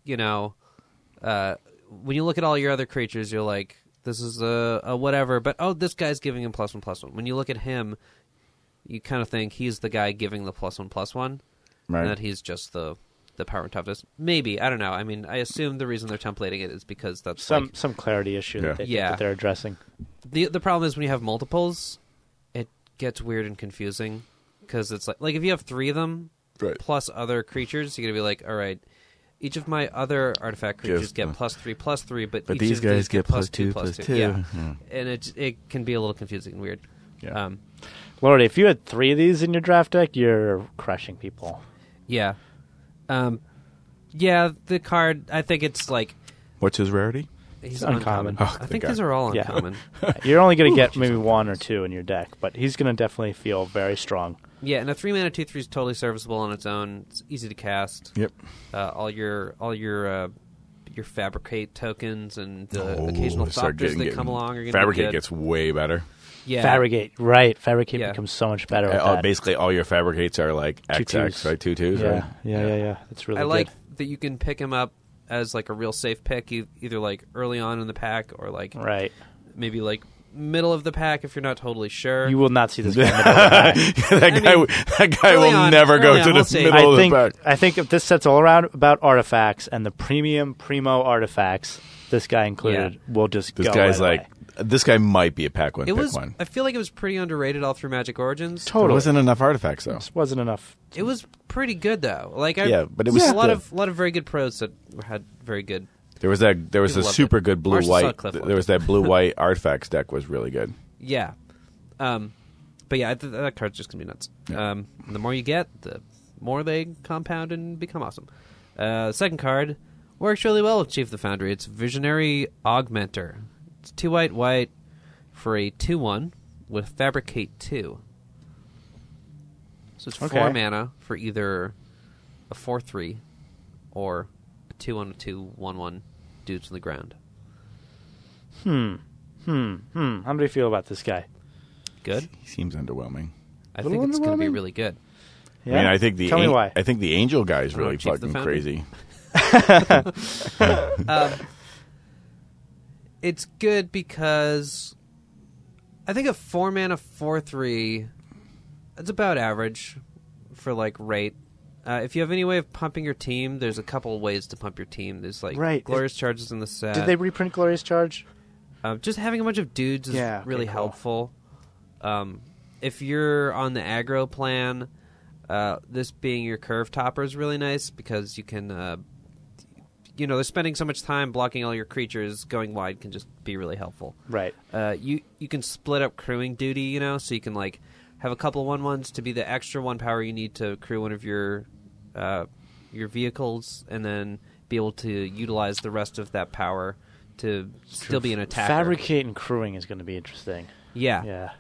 when you look at all your other creatures, you're like, this is a whatever, but this guy's giving him +1/+1. When you look at him, you kind of think he's the guy giving the +1/+1, right? And that he's just the power and toughness. Maybe, I don't know. I mean, I assume the reason they're templating it is because that's some clarity issue that they're addressing. The problem is when you have multiples, it gets weird and confusing because it's like if you have 3 of them plus other creatures, you're gonna be like, all right. Each of my other artifact creatures get +3/+3, but each these of guys these get +2/+2. Yeah. And it can be a little confusing and weird. Yeah. Lordy, if you had 3 of these in your draft deck, you're crushing people. Yeah. The card, I think it's like... What's his rarity? He's uncommon. I think these are all uncommon. You're only going to get maybe 1 or 2 in your deck, but he's going to definitely feel very strong. Yeah, and a 3-mana 2/3 is totally serviceable on its own. It's easy to cast. Yep. All your Fabricate tokens and the occasional Thopters that come along are going to be Fabricate good. gets way better. Yeah. Fabricate, right. Fabricate becomes so much better with that. Basically, all your Fabricates are like XX, right? 2/2s, right? Yeah. That's really good. I like that you can pick him up as like a real safe pick, either like early on in the pack or like maybe like middle of the pack if you're not totally sure. You will not see this guy in the middle of the pack. that guy will never go to the middle of the pack. I think if this set's all around about artifacts and the primo artifacts, this guy included, will just go. This guy's right like, this guy might be a pack one. One. I feel like it was pretty underrated all through Magic Origins. Totally. There wasn't enough artifacts though. This wasn't enough. It was pretty good though. But it was a lot of very good pros that had very good. There was a super good blue white. There was that blue white artifacts deck was really good. Yeah, but yeah, that card's just gonna be nuts. Yeah. The more you get, the more they compound and become awesome. Second card works really well with Chief of the Foundry. It's Visionary Augmenter. It's 2 white for a 2/1 with Fabricate 2. So it's 4 mana for either a 4/3 or a 2/1 2/1/1 dudes on the ground. How do you feel about this guy? Good. He seems underwhelming. I think it's going to be really good. Yeah? I mean, I think Tell me why. I think the Angel guy is really fucking crazy. It's good because I think a 4 mana 4/3, it's about average for like rate. If you have any way of pumping your team, there's a couple of ways to pump your team. There's like Glorious Charges in the set. Did they reprint Glorious Charge? Just having a bunch of dudes is really helpful. If you're on the aggro plan, this being your curve topper is really nice because you can, they're spending so much time blocking all your creatures. Going wide can just be really helpful. Right. You can split up crewing duty, so you can like have a couple of 1/1s to be the extra 1 power you need to crew one of your vehicles, and then be able to utilize the rest of that power to still be an attacker. Fabricate and crewing is going to be interesting. Yeah.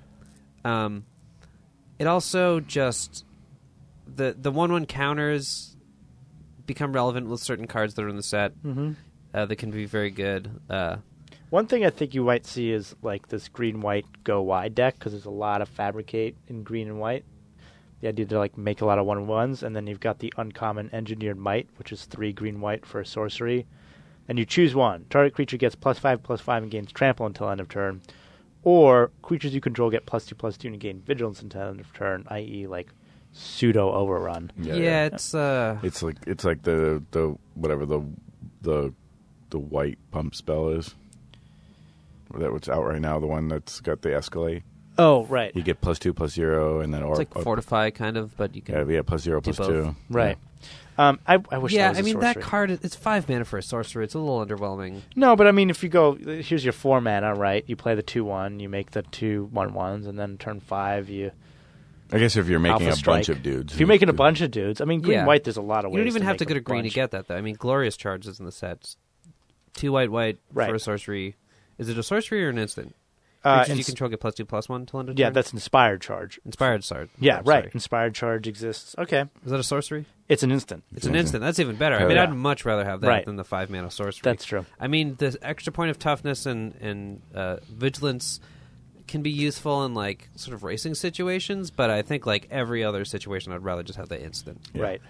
It also just the 1/1 counters become relevant with certain cards that are in the set. Mm-hmm. That can be very good. One thing I think you might see is like this green-white go wide deck because there's a lot of Fabricate in green and white. The idea to like make a lot of 1/1s, and then you've got the uncommon Engineered Might, which is 3 green-white for a sorcery. And you choose one. Target creature gets +5/+5 and gains trample until end of turn. Or creatures you control get +2/+2 and gain vigilance until end of turn, i.e. like pseudo overrun. Yeah, it's like the whatever the white pump spell is. That what's out right now, the one that's got the escalate. Oh, right. You get +2/+0 and then it's like Fortify kind of, but you can +0/+2. Right. Yeah. I wish. Yeah, that was a sorcery. that card. It's 5 mana for a sorcery. It's a little underwhelming. No, but I mean, if you go, here's your 4 mana, right? You play the 2/1, you make the 2 1/1s, and then turn 5, you I guess if you're making Alpha a bunch Strike. of dudes. If you're making a bunch of dudes, I mean, green Yeah. white. There's a lot of ways. You don't even to have make to go to green to bunch. get that, though. I mean, Glorious Charges in the set. 2 white Right. for a sorcery. Is it a sorcery or an instant? Uh, Creatures you control get +2/+1 till end of Yeah, turn? that's Inspired Charge. Inspired Sword. Yeah, Oh, right. sorry. Inspired Charge exists. Okay, Is that a sorcery? it's an instant. It's an instant. That's even better. I Hell mean, yeah. I'd much rather have that Right. than the 5-mana sorcery. That's true. I mean, the extra point of toughness and vigilance can be useful in like sort of racing situations, but I think like every other situation, I'd rather just have the instant. Yeah. Right.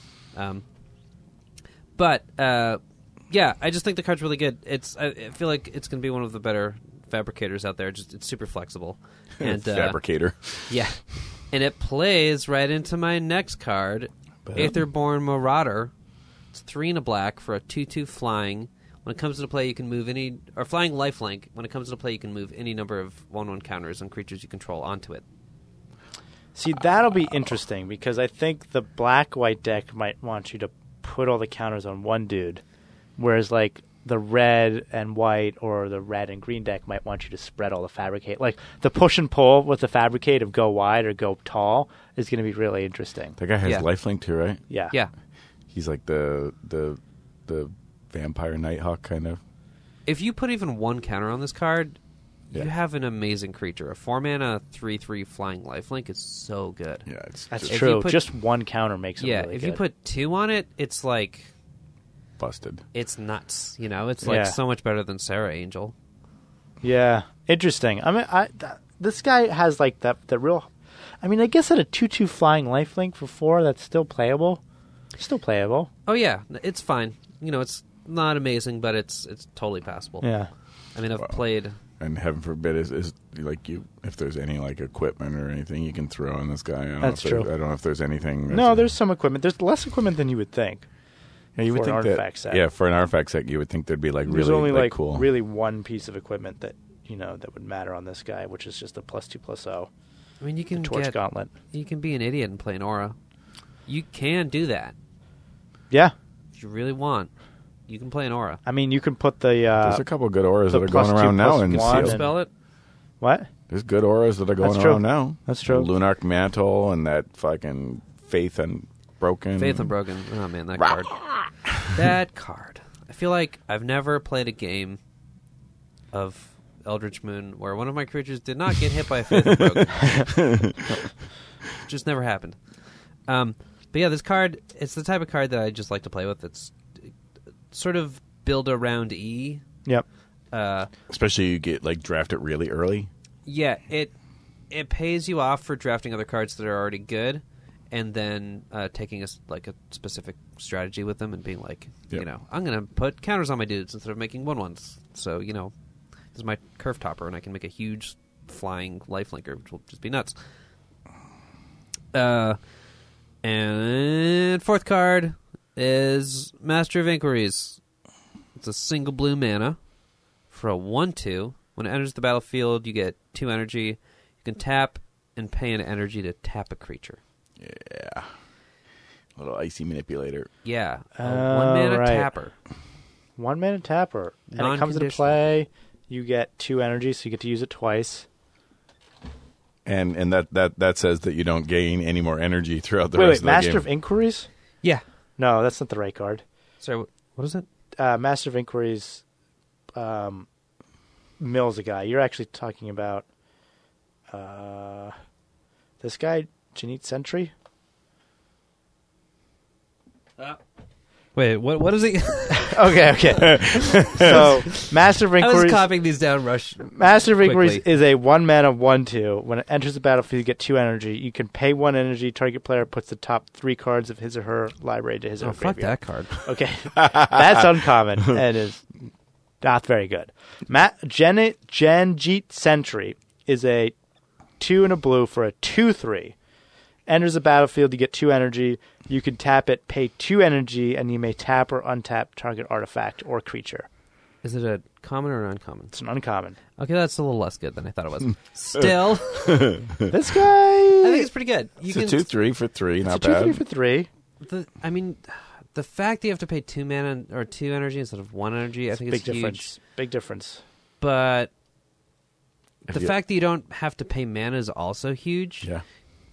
But yeah, I just think the card's really good. I feel like it's going to be one of the better fabricators out there. Just it's super flexible and Fabricator. yeah, and it plays right into my next card, Aetherborn Marauder. It's 3 and a black for a 2/2 flying. When it comes into play, you can move any or flying lifelink. When it comes into play, you can move any number of 1/1 counters on creatures you control onto it. See, that'll be interesting because I think the black-white deck might want you to put all the counters on one dude, whereas like the red and white or the red and green deck might want you to spread all the fabricate. Like the push and pull with the fabricate of go wide or go tall is going to be really interesting. That guy has Yeah. lifelink too, right? Yeah. Yeah, He's like the vampire Nighthawk kind of. if you put even one counter on this card, Yeah. you have an amazing creature. A 4-mana 3/3 flying lifelink is so good. Yeah, it's That's just If true. you put- Just one counter makes it Yeah, really if good. you put 2 on it, it's like busted. it's nuts. You know, it's like Yeah. so much better than Sarah Angel. Yeah, interesting. I mean, this guy has like the real. I mean, I guess at a 2/2 flying lifelink for 4, that's still playable. Still playable. Oh yeah, it's fine. You know, it's not amazing, but it's totally passable. Yeah. I mean, I've Wow. played. And heaven forbid is like you if there's any like equipment or anything you can throw on this guy. I don't That's know if there- true. I don't know if there's anything. No, there's some equipment. There's less equipment than you would think. Yeah, you would for an think artifact that. set. Yeah, for an artifact set, you would think there'd be like There's really only like cool. really one piece of equipment that that would matter on this guy, which is just a +2/+0 I mean, you can Torch Gauntlet. You can be an idiot and play an aura. You can do that Yeah, if you really want. You can play an aura. I mean you can put the There's a couple good auras the that are going +2/+1 around now in and- Seal. Spell it. what? There's good auras that are going That's true. around now. That's true. Lunarch Mantle and that fucking Faith Unbroken. Faith Unbroken. Oh man, that card. That card. I feel like I've never played a game of Eldritch Moon where one of my creatures did not get hit by a Faith Unbroken. Just never happened. But yeah, this card, it's the type of card that I just like to play with. It's sort of build around E. Yep. Especially you get like draft it really early. Yeah, it pays you off for drafting other cards that are already good, and then taking a specific strategy with them and being like, Yep. I'm going to put counters on my dudes instead of making 1/1s. So this is my curve topper, and I can make a huge flying lifelinker, which will just be nuts. And fourth card is Master of Inquiries. It's a single blue mana for a 1/2. When it enters the battlefield, you get 2 energy. You can tap and pay an energy to tap a creature. Yeah. Little icy manipulator. Yeah, a Oh, 1-mana right. tapper. 1-mana tapper, and it comes into Non-conditional. play. You get 2 energy, so you get to use it twice. And that says that you don't gain any more energy throughout the Wait, rest of the Master game. of Inquiries? Yeah. No, that's not the right card. Sorry, what is it? Master of Inquiries mills a guy. You're actually talking about this guy, Janit Sentry. Wait, what is it? Okay. So, Master of I was Inquiries. copying these down, Rush. Master of Inquiries quickly. is a 1-mana 1/2. When it enters the battlefield, you get 2 energy. You can pay 1 energy. Target player puts the top 3 cards of his or her library to his or Oh, her fuck graveyard. that card. Okay, that's uncommon and is not very good. Janjit Sentry is a 2 and a blue for a 2/3. Enters the battlefield, you get 2 energy. You can tap it, pay 2 energy, and you may tap or untap target artifact or creature. Is it a common or an uncommon? It's an uncommon. Okay, that's a little less good than I thought it was. Still, This guy, I think it's pretty good. It's a 2/3 for 3, not it's a 2/3 bad. for 3. I mean, the fact that you have to pay 2 mana or 2 energy instead of 1 energy, I think Big is difference. huge. Big difference. But the Yeah. fact that you don't have to pay mana is also huge. Yeah.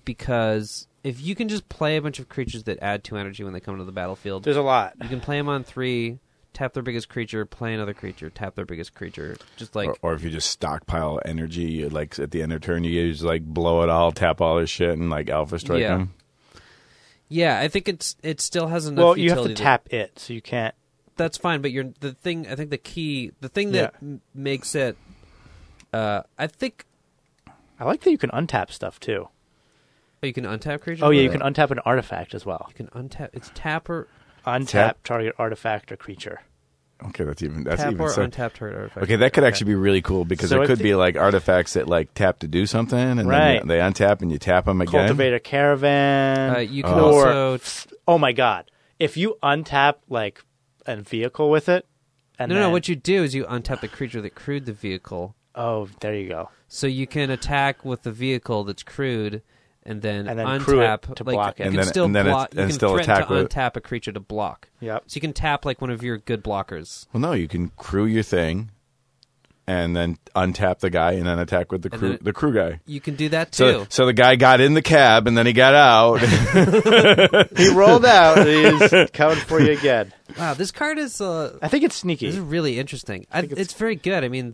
because if you can just play a bunch of creatures that add 2 energy when they come to the battlefield, there's a lot. You can play them on 3, tap their biggest creature, play another creature, tap their biggest creature. Just like, or if you just stockpile energy, like at the end of turn, you just like blow it all, tap all this shit, and like Alpha Strike them. Yeah, I think it still has enough. Well, you have to tap it, so you can't. That's fine, but the thing that makes it, I think. I like that you can untap stuff too. Oh, you can untap creatures? Oh yeah, you can untap an artifact as well. You can untap. It's tap or untap target artifact or creature. Okay, that's even untap target artifact. Okay, that could actually be really cool because there could be like artifacts that like tap to do something, and then they untap and you tap them again. Cultivate a caravan. You can also. Oh my god! If you untap like a vehicle with it, and no, what you do is you untap the creature that crewed the vehicle. Oh, there you go. So you can attack with the vehicle that's crewed, and then untap to block it. You can still attack to untap a creature to block. Yep. So you can tap like one of your good blockers. Well, no, you can crew your thing, and then untap the guy, and then attack with the crew guy. You can do that too. So the guy got in the cab, and then he got out. He rolled out. He's coming for you again. Wow, this card is. I think it's sneaky. This is really interesting. It's very good. I mean,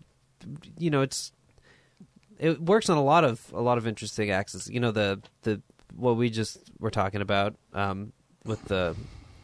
it works on a lot of interesting axes. You know, the what we just were talking about with the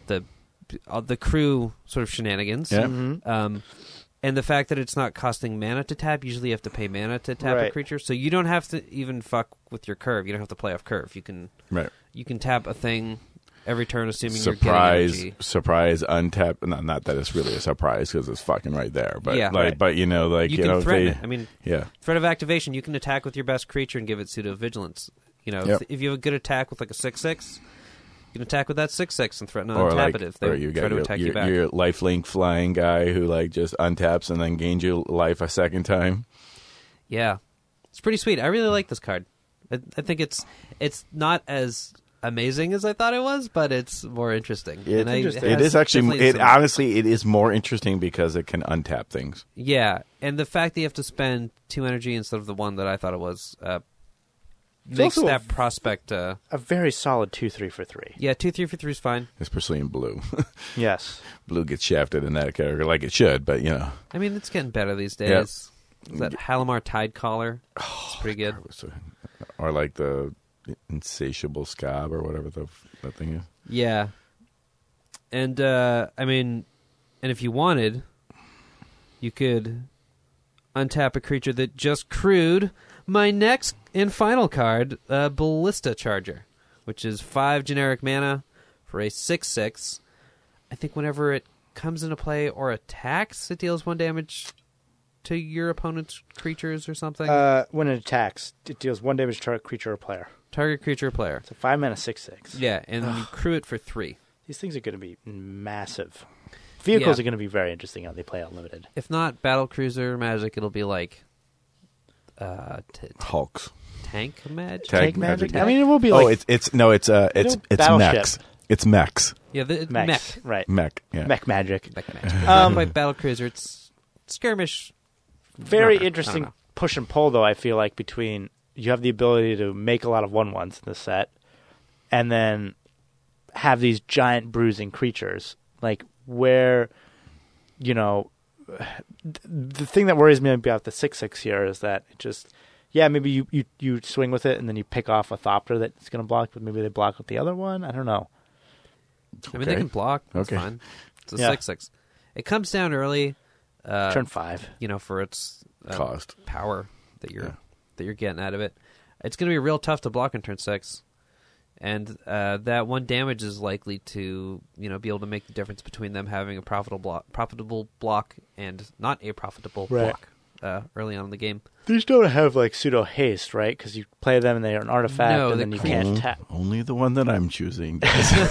crew sort of shenanigans. Yeah. Mm-hmm. And the fact that it's not costing mana to tap. Usually you have to pay mana to tap a creature. So you don't have to even fuck with your curve. You don't have to play off curve. You can tap a thing every turn, assuming you're getting energy. Surprise, untap. Not that it's really a surprise because it's fucking right there. But but you can threaten it. I mean, threat of activation. You can attack with your best creature and give it pseudo-vigilance. You know, if you have a good attack with like a 6/6, you can attack with that 6/6 and threaten to untap it if they try to attack you back. Your lifelink flying guy who like just untaps and then gains you life a second time. Yeah, it's pretty sweet. I really like this card. I think it's not as amazing as I thought it was, but it's more interesting. It is actually. Honestly, it is more interesting because it can untap things. Yeah, and the fact that you have to spend 2 energy instead of the 1 that I thought it was makes that prospect a very solid 2/3 for 3. Yeah, 2/3 for 3 is fine, especially in blue. Yes, blue gets shafted in that character like it should, but you know. I mean, it's getting better these days. Yep. That Halimar Tide Collar, it's pretty good. Or like the Insatiable Scab or whatever that thing is. Yeah. And, I mean, and if you wanted, you could untap a creature that just crewed my next and final card, Ballista Charger, which is 5 generic mana for a 6/6. I think whenever it comes into play or attacks, it deals 1 damage to your opponent's creatures or something. When it attacks, it deals 1 damage to target creature or player. Target creature or player. It's a 5 mana 6/6. Yeah, and you crew it for 3. These things are going to be massive. Vehicles are going to be very interesting how they play out limited. If not Battle Cruiser Magic, it'll be like Hulks. Tank Magic. Tank Magic. I mean, it will be like it's mechs. It's mechs. Yeah, mech. Right. Mech. Yeah. Mech Magic. Like Battle Cruiser, it's skirmish. Very interesting push and pull, though. I feel like between you have the ability to make a lot of 1/1s in the set, and then have these giant bruising creatures. Like where, you know, the thing that worries me about the 6/6 here is that it just, maybe you swing with it and then you pick off a Thopter that's going to block, but maybe they block with the other one. I don't know. I mean, they can block. That's fine. It's a 6/6. It comes down early. Turn 5. You know, for its cost power that you're getting out of it. It's going to be real tough to block in turn 6. And that 1 damage is likely to, be able to make the difference between them having a profitable block and not a profitable block early on in the game. These don't have like pseudo haste, right? Because you play them and they are an artifact, and then you can't tap. Only the one that I'm choosing.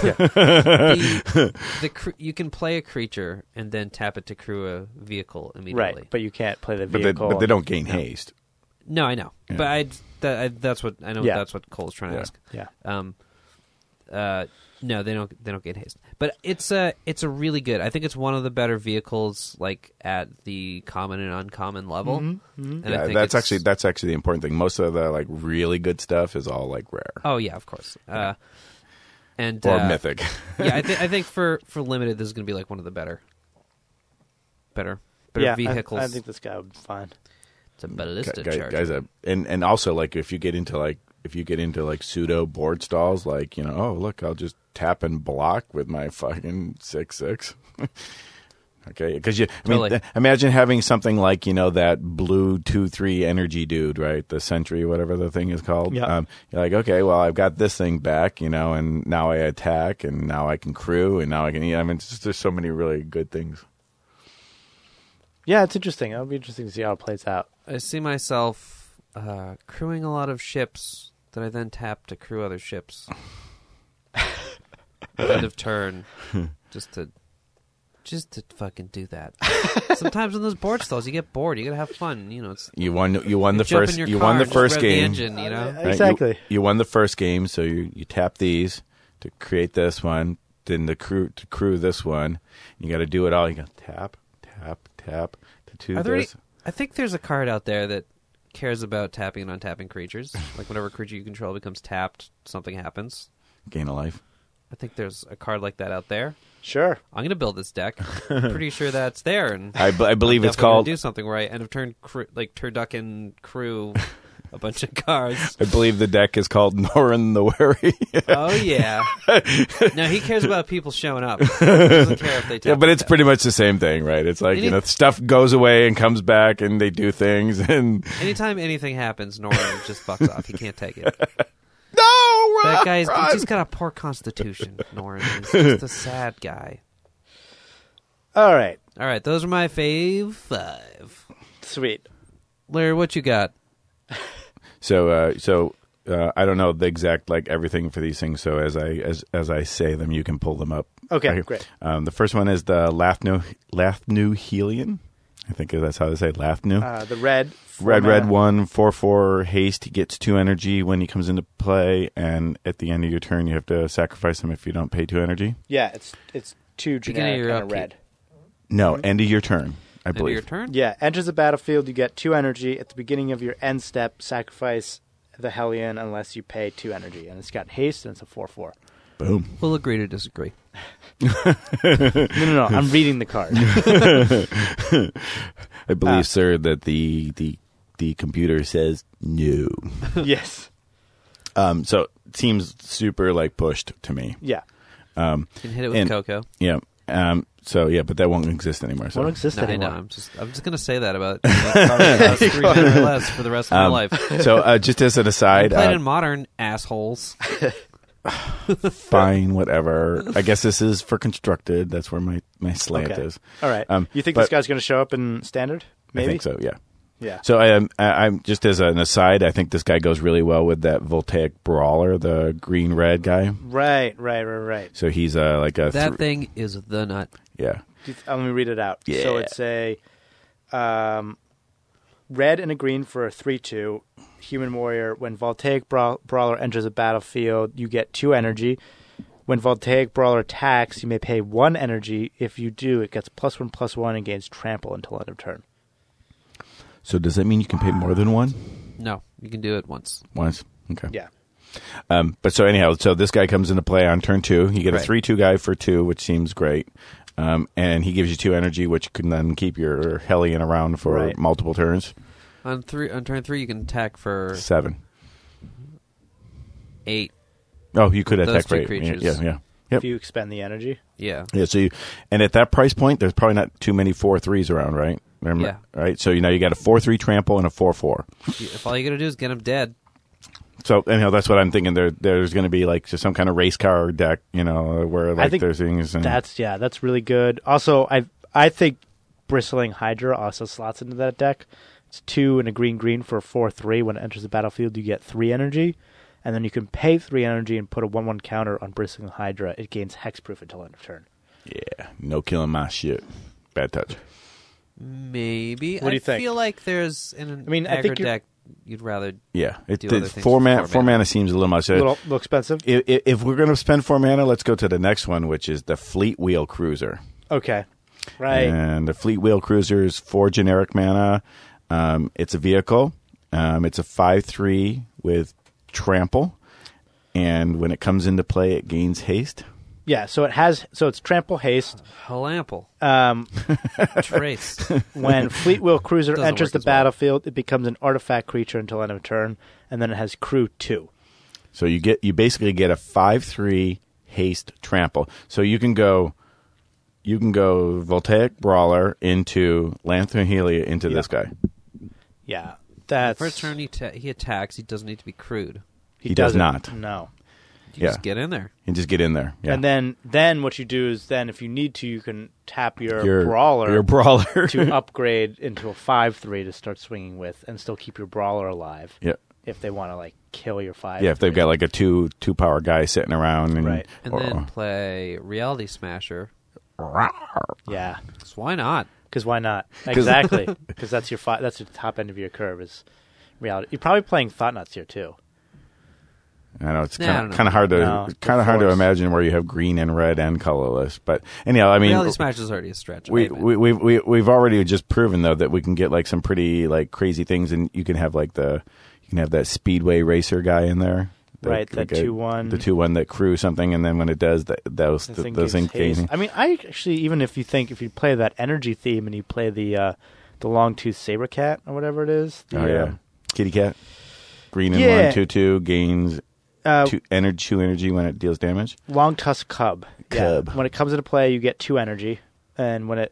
You can play a creature and then tap it to crew a vehicle immediately. Right, but you can't play the vehicle. But they don't gain haste. No, I know. Yeah. But that's what I know. Yeah. That's what Cole's trying to ask. Yeah. No, they don't gain haste. But it's a really good. I think it's one of the better vehicles, like at the common and uncommon level. Mm-hmm. Mm-hmm. And yeah, that's actually the important thing. Most of the like really good stuff is all like rare. Oh yeah, of course. Yeah. And or mythic. Yeah, I think for limited, this is going to be like one of the better vehicles. I think this guy would be fine. It's a ballista charger. And also like if you get into like pseudo board stalls, like, you know, oh look, I'll just tap and block with my fucking 6/6. Okay, because imagine having something like, you know, that blue 2/3 energy dude, right? The Sentry, whatever the thing is called. Yeah. You're like, okay, well, I've got this thing back, you know, and now I attack, and now I can crew, and now I can. I mean, there's so many really good things. Yeah, it's interesting. It'll be interesting to see how it plays out. I see myself crewing a lot of ships that I then tap to crew other ships. End of turn, just to fucking do that. Sometimes in those board stalls, you get bored. You gotta have fun. You know, you won the first game. Engine, you know, right? Exactly. You won the first game, so you tap these to create this one. Then to crew this one. You got to do it all. You got tap to this. I think there's a card out there that cares about tapping and untapping creatures. Like whenever a creature you control becomes tapped, something happens. Gain a life. I think there's a card like that out there. Sure. I'm going to build this deck. I'm pretty sure that's there. And I believe it's called... do something where I end of turn, like Turducken crew a bunch of cards. I believe the deck is called Norin the Wary. Oh, yeah. No, he cares about people showing up. He doesn't care if they tap. Yeah, but it's pretty much the same thing, right? It's like, you know, stuff goes away and comes back and they do things. And anytime anything happens, Norin just bucks off. He can't take it. No, that guy's he's got a poor constitution, Norin. He's just a sad guy. All right. Those are my fave 5. Sweet. Larry, what you got? So I don't know the exact like everything for these things. So as I say them, you can pull them up. Okay, right, great. The first one is the Lathnu Helion. I think that's how they say Lathnu. The red 1/4/4 haste. He gets 2 energy when he comes into play, and at the end of your turn, you have to sacrifice him if you don't pay 2 energy. Yeah, it's 2 generic kind of red. No, end of your turn. I believe. End of your turn? Yeah, enters the battlefield, you get 2 energy. At the beginning of your end step, sacrifice the Hellion unless you pay 2 energy. And it's got haste, and it's a 4/4. Boom. We'll agree to disagree. No. I'm reading the card. I believe, sir, that the computer says no. Yes. So it seems super like pushed to me. Yeah. You can hit it with Coco. Yeah. So yeah, but that won't exist anymore. So. Won't exist anymore. I know. I'm just going to say that about cards 3 or less for the rest of my life. So just as an aside, played in Modern, assholes. Fine, whatever. I guess this is for Constructed. That's where my slant is. All right. You think this guy's going to show up in Standard? Maybe? I think so. Yeah. Yeah. So I'm just as an aside, I think this guy goes really well with that Voltaic Brawler, the green-red guy. Right. So he's like a... That thing is the nut. Yeah. Let me read it out. Yeah. So it's a red and a green for a 3/2 human warrior. When Voltaic Brawler enters a battlefield, you get 2 energy. When Voltaic Brawler attacks, you may pay 1 energy. If you do, it gets +1/+1 and gains trample until end of turn. So does that mean you can pay more than 1? No, you can do it once. Once? Okay. Yeah. But so anyhow, so this guy comes into play on turn 2. You get a 3/2 guy for 2, which seems great. And he gives you 2 energy, which can then keep your Hellion around for multiple turns. On turn 3, you can attack for 7. 8. Oh, you could attack for 8. Creatures. Yeah. If you expend the energy. Yeah. Yeah. So and at that price point, there's probably not too many 4/3s around, right? Yeah. Right. So you got a 4/3 trample and a 4/4. If all you got to do is get him dead. So anyhow, that's what I'm thinking. There's going to be like just some kind of race car deck, where like there's things. And that's really good. Also, I think Bristling Hydra also slots into that deck. It's 2 and a green for a 4/3. When it enters the battlefield, you get 3 energy, and then you can pay 3 energy and put a 1/1 counter on Bristling Hydra. It gains hexproof until end of turn. Yeah, no killing my shit. Bad touch. Maybe. What do you think? I feel like there's an aggro deck you'd rather do other things. 4 mana seems a little much. A little expensive. If we're going to spend 4 mana, let's go to the next one, which is the Fleet Wheel Cruiser. Okay, right. And the Fleet Wheel Cruiser is 4 generic mana. It's a vehicle. It's a 5/3 with trample, and when it comes into play, it gains haste. Yeah, so it's trample, haste, halample, trace. When Fleet Wheel Cruiser enters the battlefield, it becomes an artifact creature until end of turn, and then it has crew 2. So you basically get a 5/3 haste trample. So you can go Voltaic Brawler into Lantern Helia into this guy. Yeah, that's first turn he attacks. He doesn't need to be crewed. He does not. No. You just get in there. You just get in there. Yeah. And then what you do is if you need to, you can tap your Brawler to upgrade into a 5/3 to start swinging with and still keep your Brawler alive. Yeah. If they want to kill your 5. Yeah, if they've got like a 2 power guy sitting around. Right. And then play Reality Smasher. Yeah. So why not? Because why not? Exactly. Because that's your that's the top end of your curve is reality. You're probably playing Thought Nuts here too. I know it's kind of hard to imagine where you have green and red and colorless. But anyhow, I mean, Reality Smash is already a stretch. We've already just proven though that we can get like some pretty like crazy things, and you can have that Speedway Racer guy in there. Right, that 2/1. The 2/1 that crew something, and then when it does, those things gain. I mean, I actually, even if you play that energy theme and you play the long-tooth saber cat or whatever it is. Kitty cat. Green and 1/2/2 gains 2 energy when it deals damage. Long tusk cub. Yeah. When it comes into play, you get 2 energy, and when it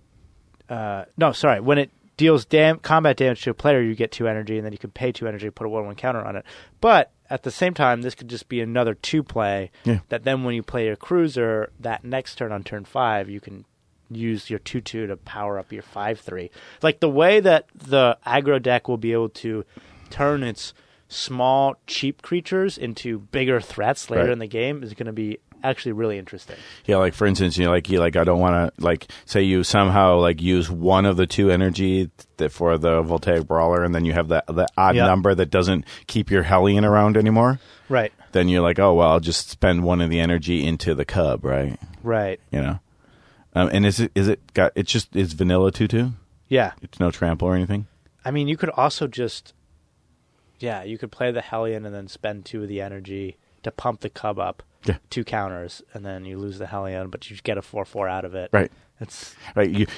when it deals combat damage to a player, you get 2 energy, and then you can pay 2 energy, put a 1/1 counter on it. But at the same time, this could just be another 2 play. Yeah. That then when you play your cruiser, that next turn on turn 5, you can use your 2/2 to power up your 5/3. Like the way that the aggro deck will be able to turn its small, cheap creatures into bigger threats later in the game is going to be actually really interesting. Yeah, like for instance, I don't want to say you somehow use one of the 2 energy for the Voltaic Brawler, and then you have the odd number that doesn't keep your Hellion around anymore. Right. Then you're like, oh well, I'll just spend one of the energy into the cub, right? Right. And it's vanilla 2/2? Yeah. It's no trample or anything? I mean, you could also just you could play the Hellion and then spend 2 of the energy to pump the cub up. Yeah. 2 counters, and then you lose the Hellion, but you get a 4/4 out of it. Right. It's right. You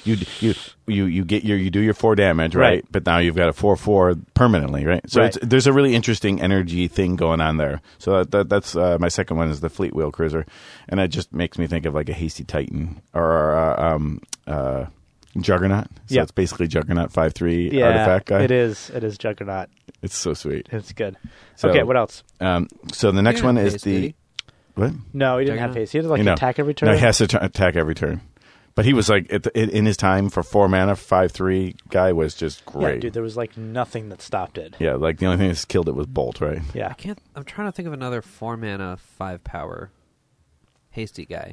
do your 4 damage, right? But now you've got a 4/4 permanently, right? So there's a really interesting energy thing going on there. So that's my second one is the Fleet Wheel Cruiser, and it just makes me think of like a Hasty Titan or Juggernaut. So it's basically Juggernaut 5/3 artifact guy. It is Juggernaut. It's so sweet. It's good. So, okay, what else? So the next one is the... What? No, he didn't have haste. He had to attack every turn? No, he has to attack every turn. But he was in his time for 4 mana, 5/3 guy was just great. Yeah, dude, there was nothing that stopped it. Yeah, the only thing that killed it was Bolt, right? Yeah. I'm trying to think of another 4 mana, 5 power hasty guy.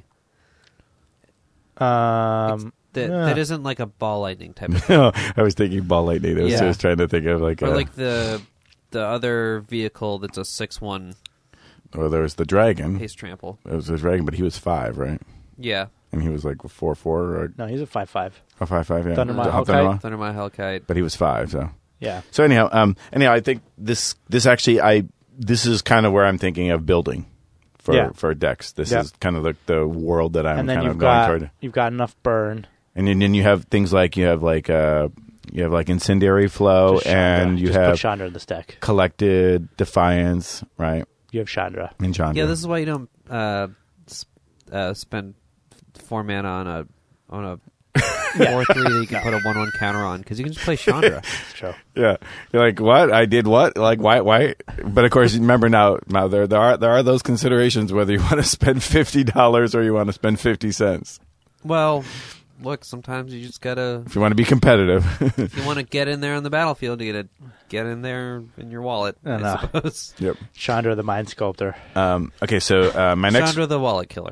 That isn't like a Ball Lightning type of thing. No, I was thinking Ball Lightning. I was trying to think of or the other vehicle that's a 6/1. Well, there was the dragon. Haste trample. It was the dragon, but he was 5, right? Yeah. And he was like a 4/4. No, he's a 5/5. Oh, 5/5, yeah. Thundermaw Hellkite. Thundermaw Hellkite. But he was 5, so. Yeah. So anyhow, I think this is kind of where I'm thinking of building for decks. This is kind of the world that I'm kind of going toward. You've got enough burn. And then you have things like you have Incendiary Flow, and you have put Chandra in this deck. Collected Defiance, right? You have Chandra. And Chandra. Yeah, this is why you don't spend 4 mana on a 4/3 that you can put a 1/1 counter on, because you can just play Chandra. That's true. Yeah, you're like, what? I did what? Like, why? But of course, remember now there are those considerations whether you want to spend $50 or you want to spend 50 cents. Well, look, sometimes you just gotta... If you want to be competitive. If you want to get in there on the battlefield, you gotta get in there in your wallet, I suppose. Yep. Chandra the Mind Sculptor. Okay, so my next... Chandra the Wallet Killer.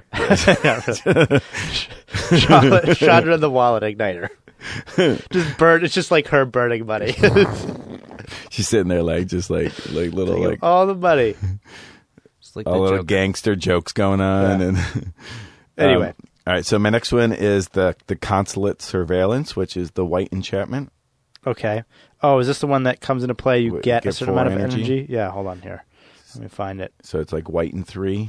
Chandra the Wallet Igniter. Just burn. It's just like her burning money. She's sitting there just little like all the money. Like all little gangster jokes going on. Yeah. And anyway. All right, so my next one is the Consulate Surveillance, which is the white enchantment. Okay. Oh, is this the one that comes into play? You get a certain amount of energy? Yeah, hold on here. Let me find it. So it's like white and 3.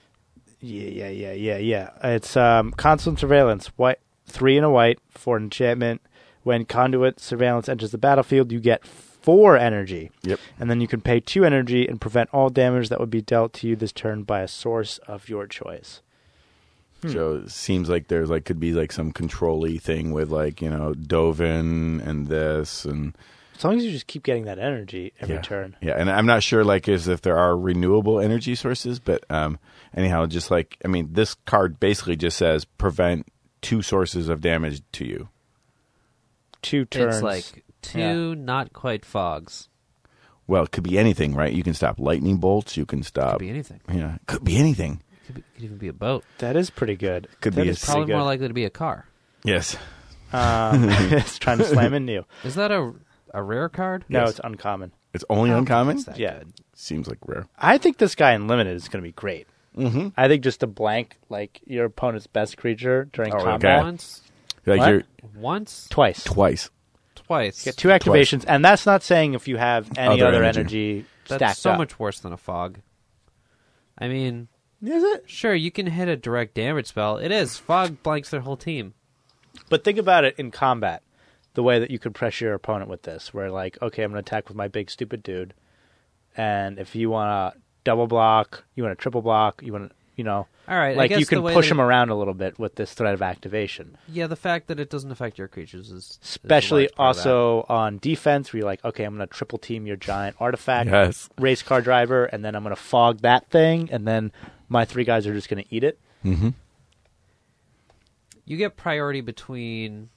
Yeah. It's Consulate Surveillance. White, 3 and a white for an enchantment. When Conduit Surveillance enters the battlefield, you get 4 energy. Yep. And then you can pay 2 energy and prevent all damage that would be dealt to you this turn by a source of your choice. So it seems like there's could be some control-y thing with Dovin and this and as long as you just keep getting that energy every turn. Yeah, and I'm not sure as if there are renewable energy sources, but anyhow, just this card basically just says prevent 2 sources of damage to you. 2 turns. It's like 2 not quite fogs. Well, it could be anything, right? You can stop lightning bolts. You can stop. Could be anything. Yeah, could be anything. Could even be a boat. That is pretty good. Could that be is probably more likely to be a car. Yes. It's trying to slam into you. Is that a rare card? No, Yes. It's uncommon. It's only uncommon? Yeah. Seems like rare. I think this guy in Limited is going to be great. Mm-hmm. I think just a blank, your opponent's best creature during combat. Okay. Once? You're Once? Twice. twice. Twice. You get 2 activations, and that's not saying if you have any other energy That's stacked so up. much worse than a fog. I mean, Is it? sure, you can hit a direct damage spell. It is. Fog blanks their whole team. But think about it in combat, the way that you could pressure your opponent with this, where okay, I'm going to attack with my big stupid dude, and if you want to double block, you want to triple block, you want to, all right, I guess you can the way push him around a little bit with this threat of activation. Yeah, the fact that it doesn't affect your creatures is Especially is a large part of also on defense, where you're okay, I'm going to triple team your giant artifact, Yes. race car driver, and then I'm going to fog that thing, and then my 3 guys are just going to eat it. Mm-hmm. You get priority between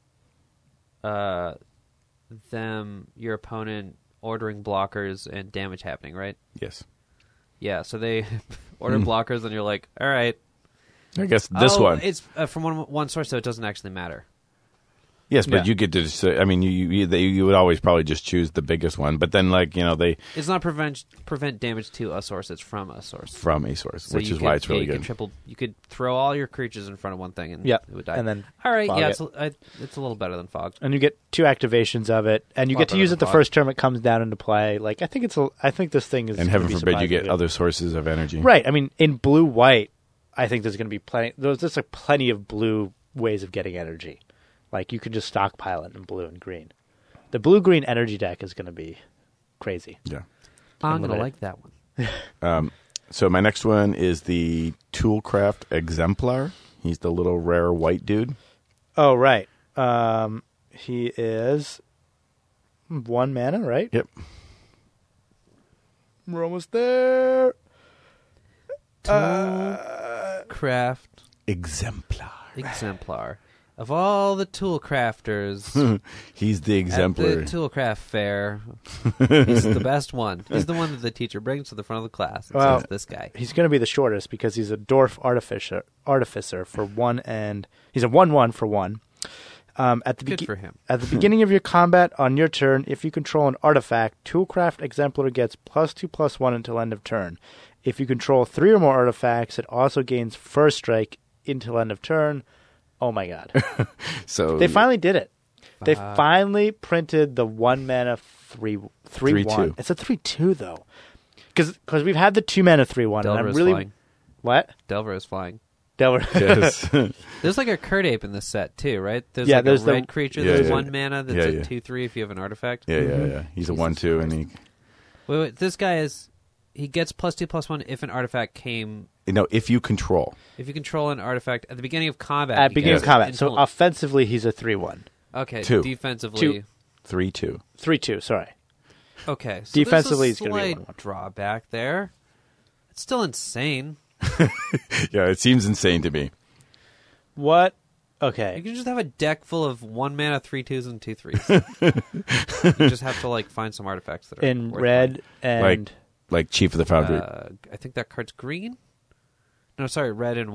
your opponent ordering blockers and damage happening, right? Yes. Yeah, so they order blockers, and you're like, all right. I guess this one. It's from one source, so it doesn't actually matter. Yes, but Yeah. you get to. You would always probably just choose the biggest one, but then they It's not prevent damage to a source; it's from a source. from a source, So which you is could, why it's really good. You could throw all your creatures in front of one thing, and Yeah, it would die. and then all right, fog yeah, it. it's a little better than fog. And you get 2 activations of it, and you Lot get to better use than it the fog. first term it comes down into play. I think this thing is. And heaven gonna be forbid you get surprisingly other sources of energy. good. Right. I mean, in blue-white, I think there's going to be plenty. There's just plenty of blue ways of getting energy. You can just stockpile it in blue and green. The blue-green energy deck is going to be crazy. Yeah. I'm Unlimited. gonna like that one. So my next one is the Toolcraft Exemplar. He's the little rare white dude. Oh, right. He is 1 mana, right? Yep. We're almost there. Craft Exemplar. of all the tool crafters He's the at exemplar. the Toolcraft Fair. He's the best one. He's the one that the teacher brings to the front of the class and Well, says, "This guy." He's going to be the shortest because he's a dwarf artificer for 1, and he's a 1/1 for 1. At the Good for him. At the beginning of your combat on your turn, if you control an artifact, Toolcraft Exemplar gets +2/+1 until end of turn. If you control 3 or more artifacts, it also gains first strike until end of turn. Oh my god! So They finally did it. They finally printed the 1 mana 3/1. 3/2. It's a 3/2 though, because we've had the 2 mana 3/1, and Delver I'm is really flying. what Delver is flying. Delver. Yes. There's a Kurt Ape in this set too, right? There's Yeah, a there's the- red creature Yeah, that's yeah. 1 mana that's Yeah, a yeah. 2/3 if you have an artifact. Yeah. He's a Jesus 1/2, and Wait, this guy he gets +2/+1 if an artifact came. if you control. If you control an artifact at the beginning of combat. At he beginning of gets combat. it So until- offensively, he's a 3/1. okay, 2. defensively. 3/2. 3/2. Sorry. Okay, so Defensively, there's he's a gonna be a slight 1/1. drawback there. It's still insane. Yeah, it seems insane to me. What? You Okay. can just have a deck full of 1 mana 3/2s and 2/3s. You just have to find some artifacts that are In worth red and Like Chief of the Foundry. money. I think that card's green. No, sorry, red and white.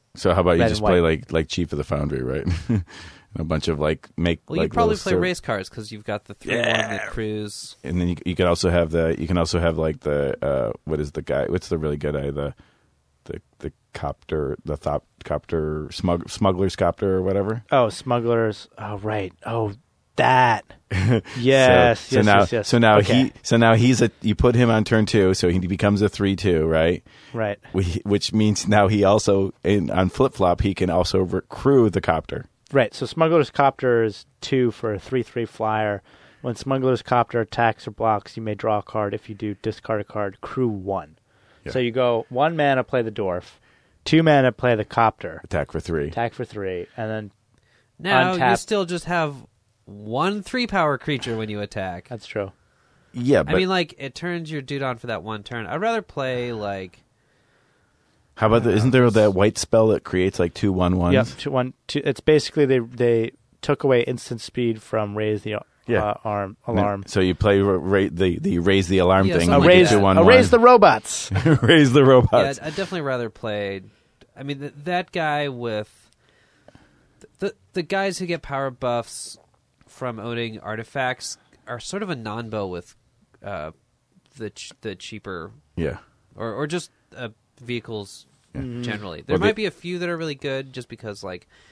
So how about you just play like Chief of the Foundry, right? A bunch of make. Well, you probably play race cars because you've got the 3-1 that cruise, and then you can also have like the what is the guy? What's the really good guy? The copter, copter smuggler's copter or whatever. Oh, smugglers. Oh, right. Oh, that. Yes. yes. So now you put him on turn 2, so he becomes a 3-2, right? Right. Which means now he also on flip flop he can also crew the copter. Right. So smuggler's copter is 2 for a 3/3 flyer. When smuggler's copter attacks or blocks, you may draw a card. If you do, discard a card. Crew 1. Yeah. So you go 1 mana, play the dwarf. 2 mana, play the copter. Attack for 3. And then now untap. You still just have 1 3-power creature when you attack. That's true. Yeah, but it turns your dude on for that 1 turn. I'd rather play How about isn't there that white spell that creates 2 1/1s? Yep, 2/1. It's basically they took away instant speed from raise the alarm. So you play the raise the alarm thing. Raise the robots. Raise the robots. Yeah, I'd definitely rather play. I mean, that guy with the guys who get power buffs from owning artifacts are sort of a non-bow with the cheaper, or just vehicles generally. There might be a few that are really good, just because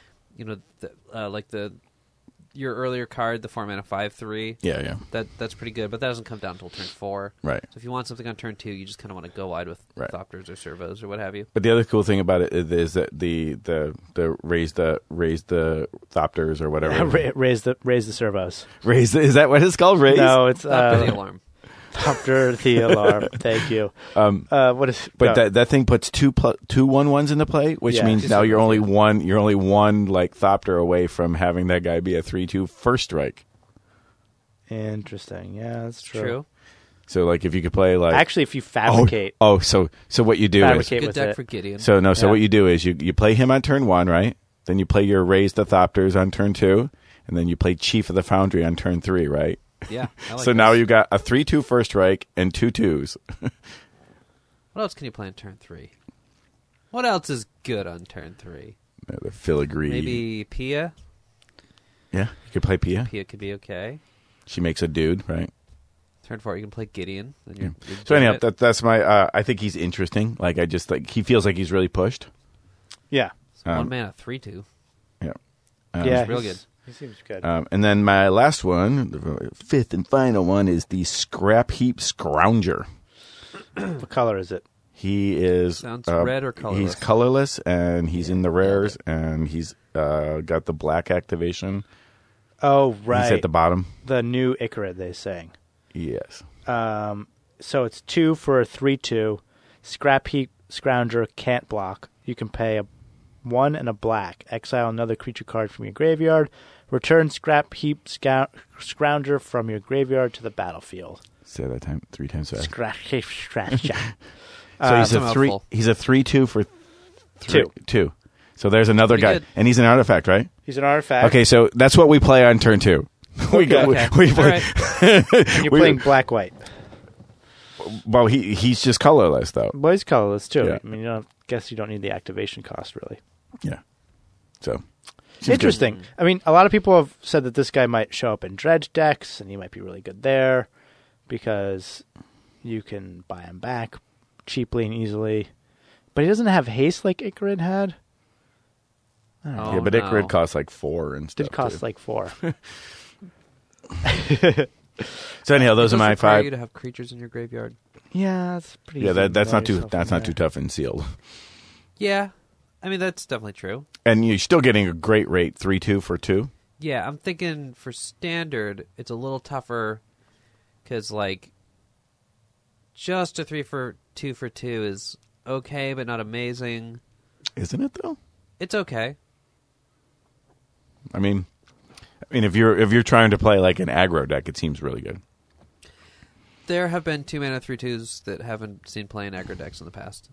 your earlier card, the 4-mana 5/3. Yeah. That's pretty good, but that doesn't come down until turn 4. Right. So if you want something on turn 2, you just kind of want to go wide with Thopters or Servos or what have you. But the other cool thing about it is that the raise the Thopters or whatever. raise the Servos. Is that what it's called? Raise? No, it's Thopter the alarm. Thopter the alarm. Thank you. What is? But that thing puts 2 1/1s into play, which means now you're only one Thopter away from having that guy be a 3/2 first strike. Interesting. Yeah, that's true. So if you could play actually, if you fabricate. So what you do is good deck for Gideon. So what you do is you play him on turn 1, right? Then you play your raise the Thopters on turn 2, and then you play Chief of the Foundry on turn 3, right? Yeah. So now you've got a 3/2 first strike and 2 2s. What else can you play on turn 3? What else is good on turn 3? The filigree. Maybe Pia? Yeah, you could play Pia. Pia could be okay. She makes a dude, right? Turn 4, you can play Gideon. Then so anyhow, that's my. I think he's interesting. He feels like he's really pushed. Yeah. 1 mana 3/2. Yeah. He's real good. He seems good. And then my last one, the 5th and final one, is the Scrap Heap Scrounger. What color is it? He is sounds red or colorless. He's colorless, and he's in the rares, and he's got the black activation. Oh, right. He's at the bottom. The new Icarid, they're saying. Yes. So it's 2 for a 3/2. Scrap Heap Scrounger can't block. You can pay a 1 and a black. Exile another creature card from your graveyard. Return Scrap Heap Scrounger from your graveyard to the battlefield. Say that 3 times fast. Scrap Heap Scrounger. So he's a 3. He's a 3/2 for 2. So there's another guy, good. and he's an artifact, right? He's an artifact. Okay, so that's what we play on turn 2. We Okay. play. Right. And you're playing black-white. Well, he's just colorless though. Well, he's colorless too. Yeah. I mean, guess you don't need the activation cost really. Yeah. So interesting. Good. I mean, a lot of people have said that this guy might show up in dredge decks, and he might be really good there because you can buy him back cheaply and easily. But he doesn't have haste like Icarid had. Yeah, but Icarid costs 4 and stuff. Did cost 4. So anyhow, those are my 5. You to have creatures in your graveyard. Yeah, that's pretty. Yeah, easy that's not too. yourself That's in not too there. tough and sealed. Yeah, I mean that's definitely true. And you're still getting a great rate, 3/2 for 2. Yeah, I'm thinking for standard, it's a little tougher because just a 3/2 for 2 is okay, but not amazing. Isn't it though? It's okay. I mean, if you're trying to play an aggro deck, it seems really good. There have been 2 mana 3/2s that haven't seen play in aggro decks in the past.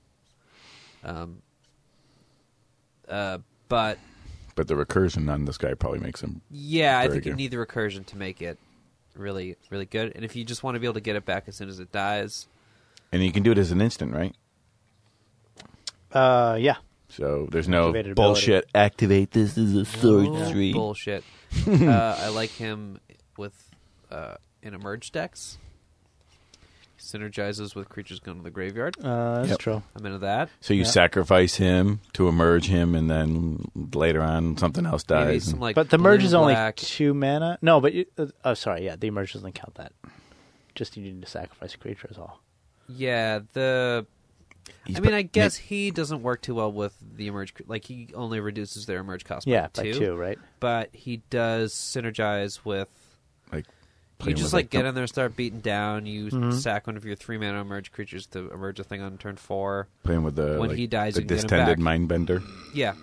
But the recursion on this guy probably makes him. Yeah, I think good. you need the recursion to make it really, really good. And if you just want to be able to get it back as soon as it dies, And you can do it as an instant, right? Yeah. So there's no bullshit. Activate this as a sorcery. Bullshit. I like him with in emerge decks. Synergizes with creatures going to the graveyard. That's true. I'm into that. So you sacrifice him to emerge him, and then later on something else dies. Some, like, but the merge is only black. 2 mana. No, but the emerge doesn't count that. Just you need to sacrifice a creature is all. Yeah, I guess he doesn't work too well with the emerge. Like, he only reduces their emerge cost by 2, right? But he does synergize with... Like, you just get in there and start beating down. You sack one of your 3-mana emerge creatures to emerge a thing on turn 4. Playing with the when he dies, the you can get him distended back. Mindbender. Yeah.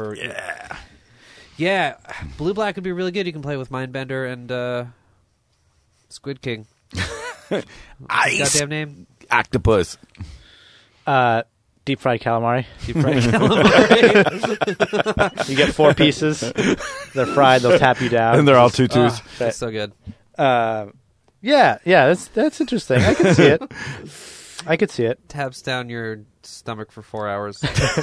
Yeah. Blue-black would be really good. You can play with Mindbender and Squid King. Ice! Goddamn name? Octopus. Deep fried calamari. Deep fried calamari. You get 4 pieces. They're fried. They'll tap you down. And they're all 2/2s. That's so good. That's interesting. I could see it. Taps down your stomach for 4 hours.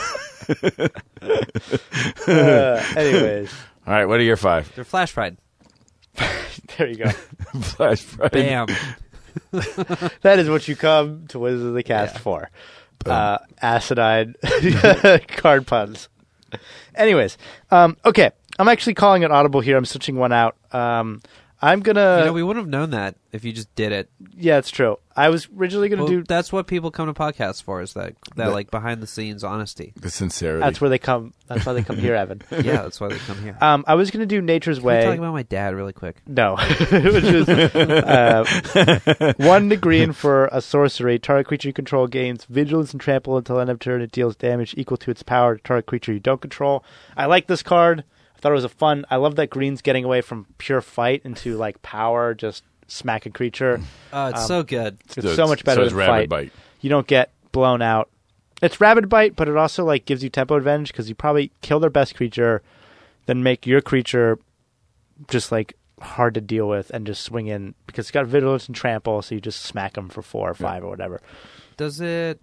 Anyways. All right, what are your 5? They're flash fried. There you go. Flash fried. Bam. That is what you come to Wizards of the Cast for. Acidine card puns. Anyways, okay. I'm actually calling it audible here. I'm switching one out. I'm gonna. We wouldn't have known that if you just did it. Yeah, it's true. I was originally gonna do. That's what people come to podcasts for. Is that like behind the scenes honesty, the sincerity. That's where they come. That's why they come here, Evan. Yeah, that's why they come here. I was gonna do Nature's Way. Can we talk about my dad really quick? No, which is 1 green for a sorcery. Target creature you control gains vigilance and trample until end of turn. It deals damage equal to its power to target creature you don't control. I like this card. Thought it was I love that green's getting away from pure fight into like power, just smack a creature. It's so good. It's so much better than Rabid fight. Bite. You don't get blown out. It's Rabid Bite, but it also like gives you tempo advantage because you probably kill their best creature, then make your creature just like hard to deal with and just swing in because it's got vigilance and trample, so you just smack them for 4 or 5 or whatever. Does it?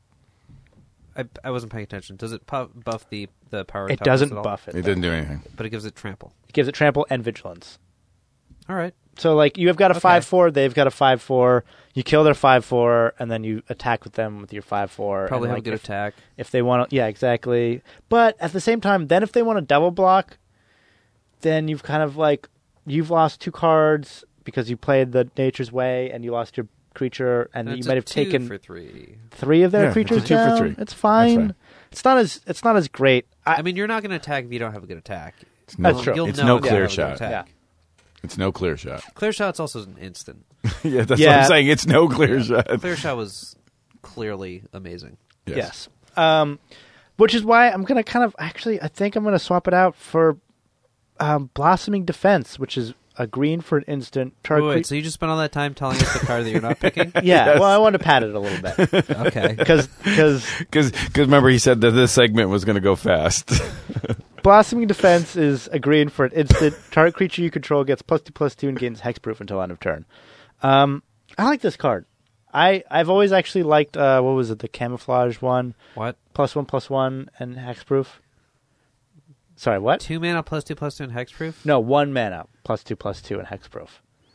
I wasn't paying attention. Does it buff the power? It doesn't buff it. It didn't do anything. But it gives it trample. It gives it trample and vigilance. All right. So like you have got a 5/4, they've got a 5/4. You kill their 5/4, and then you attack with them with your 5/4. Probably and, have a good attack if they want to. Yeah, exactly. But at the same time, then if they want to double block, then you've kind of like you've lost 2 cards because you played the Nature's Way, and you lost your creature, and you might have taken 3 of their creatures it's a 2 down. for 3. It's fine. It's not as great. I mean, you're not going to attack if you don't have a good attack. That's true. It's no clear shot. Yeah. It's no clear shot. Clear shot's also an instant. Yeah, that's what I'm saying. It's no clear shot. Clear shot was clearly amazing. Yes. Which is why I'm going to I think I'm going to swap it out for Blossoming Defense, which is a green for an instant. Wait, so you just spent all that time telling us the card that you're not picking? Yeah, yes. Well, I wanted to pad it a little bit. Okay. Because remember he said that this segment was going to go fast. Blossoming Defense is a green for an instant. Target creature you control gets +2/+2 and gains hexproof until end of turn. I like this card. I've always actually liked, what was it, the camouflage one? What? +1/+1 and hexproof. Sorry, what? 2 mana +2/+2 and hexproof? No, 1 mana +2/+2 and hexproof.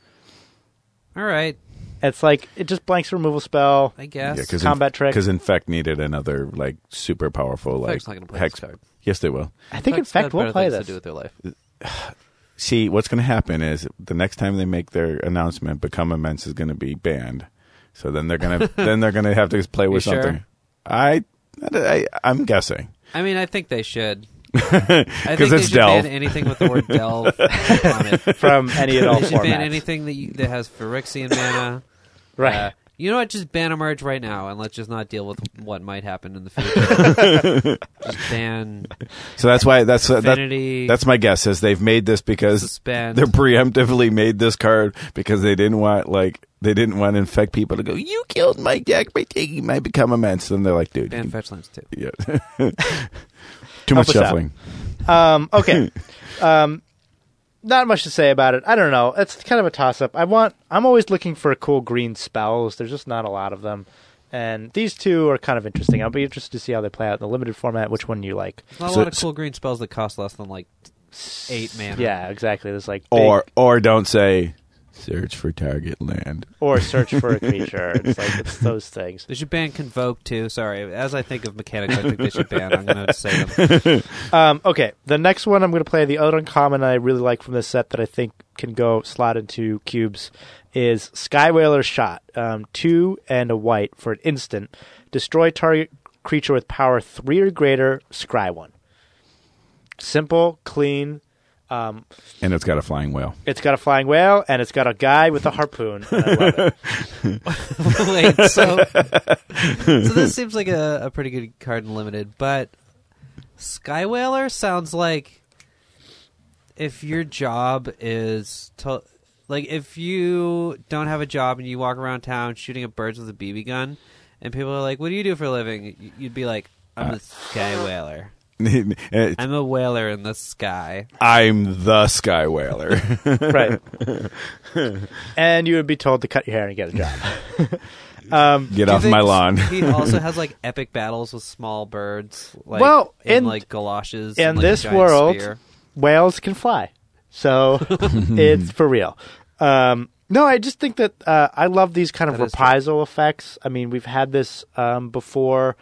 All right. It's like it just blanks removal spell. I guess. Yeah, combat trick. Because Infect needed another like super powerful Infect's not going to play hex this card. Yes, they will. I think Infect will play this. To do with their life. See, what's going to happen is the next time they make their announcement, Become Immense is going to be banned. So then they're going to have to play with something. Sure? I'm guessing. I mean, I think they should. I think it's should Delve. ban anything with the word Delve on it. From any and all They should formats. ban anything that has Phyrexian mana. Right. You know what? Just ban Emerge right now, and let's just not deal with what might happen in the future. Just ban. So that's why that's my guess is they've made this because Suspend. they're preemptively made this card because they didn't want to infect people to go, you killed my deck by taking my Become Immense, and they're like, dude, ban fetch lands too. Yeah. Too much shuffling. Okay. Not much to say about it. I don't know. It's kind of a toss-up. I'm always looking for cool green spells. There's just not a lot of them. And these two are kind of interesting. I'll be interested to see how they play out in the limited format. Which one you like? There's not a lot of cool green spells that cost less than like 8 mana. Yeah, exactly. There's like or don't say search for target land or search for a creature. It's those things. They should ban Convoke too. Sorry, as I think of mechanics, I think they should ban. I'm going to say them. Okay, the next one I'm going to play, the other uncommon I really like from this set that I think can go slot into cubes, is Skywhaler's Shot. 2 and a white for an instant. Destroy target creature with power 3 or greater. Scry 1. Simple, clean. And it's got a flying whale. It's got a flying whale, and it's got a guy with a harpoon. And I love it. Wait, so this seems like a pretty good card in limited, but Skywhaler sounds like if your job is like if you don't have a job and you walk around town shooting at birds with a BB gun, and people are like, "What do you do for a living?" You'd be like, "I'm a Skywhaler." I'm a whaler in the sky. I'm the Sky Whaler. Right. And you would be told to cut your hair and get a job. Get off my lawn. He also has like epic battles with small birds. Like, in like galoshes. In and, like, this world, spear. Whales can fly. So it's for real. No, I just think that I love these kind of reprisal effects. I mean, we've had this before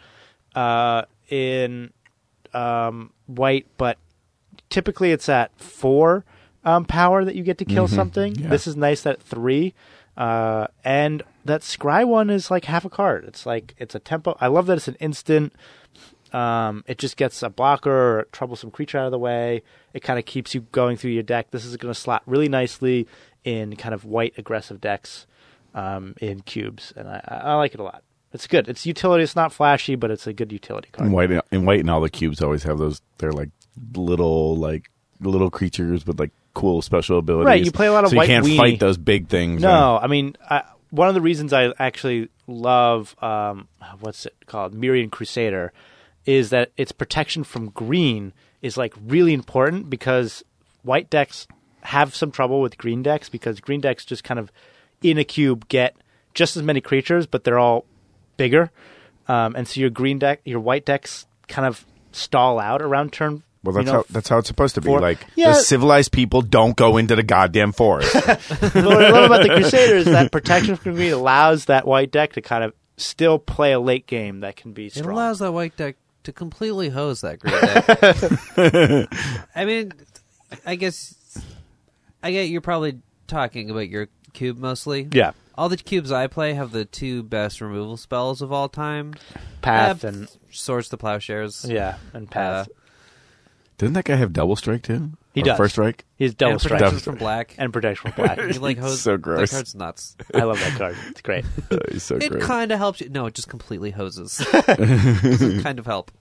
in white, but typically it's at 4 power that you get to kill something. Yeah. This is nice at 3. And that Scry one is like half a card. It's a tempo. I love that it's an instant. It just gets a blocker or a troublesome creature out of the way. It kind of keeps you going through your deck. This is going to slot really nicely in kind of white aggressive decks in cubes, and I like it a lot. It's good. It's utility. It's not flashy, but it's a good utility card. In white and all the cubes always have those. They're like little creatures with like cool special abilities. Right. You play a lot of so white. You can't fight those big things. No, I mean one of the reasons I actually love what's it called, Mirian Crusader, is that its protection from green is like really important because white decks have some trouble with green decks because green decks just kind of in a cube get just as many creatures, but they're all bigger, and so your white decks kind of stall out around turn. Well, that's how it's supposed to be. The civilized people don't go into the goddamn forest. But what I love about the Crusader is that protection from green allows that white deck to kind of still play a late game that can be strong. It allows that white deck to completely hose that green deck. I mean, I guess you're probably talking about your cube mostly. Yeah. All the cubes I play have the 2 best removal spells of all time. Path and Swords to Plowshares. Yeah, and Path. Didn't that guy have double strike too? He does. First strike? He's double and strike. Protection from black. And protection from black. He like hose, so gross. That card's nuts. I love that card. It's great. He's so it great. kind of helps you. No, it just completely hoses. Doesn't kind of help.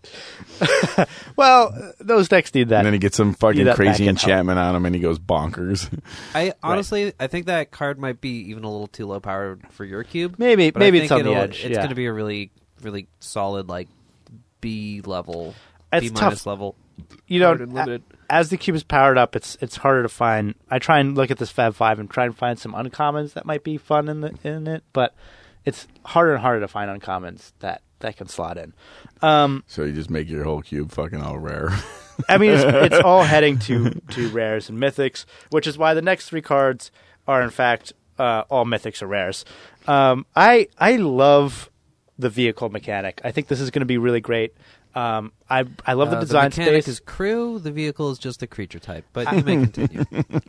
Well, those decks need that. And then he gets some fucking crazy enchantment on him and he goes bonkers. I honestly think that card might be even a little too low powered for your cube. Maybe it's on the edge. It's going to be a really, really solid like B level, it's B tough. minus level. You know, as the cube is powered up, it's harder to find. I try and look at this Fab 5 and try and find some uncommons that might be fun in it, but it's harder and harder to find uncommons that can slot in. So you just make your whole cube fucking all rare. I mean, it's all heading to rares and mythics, which is why the next 3 cards are in fact all mythics or rares. I love the vehicle mechanic. I think this is going to be really great. I love the design space. The mechanic space. is crew. The vehicle is just a creature type. But you may continue.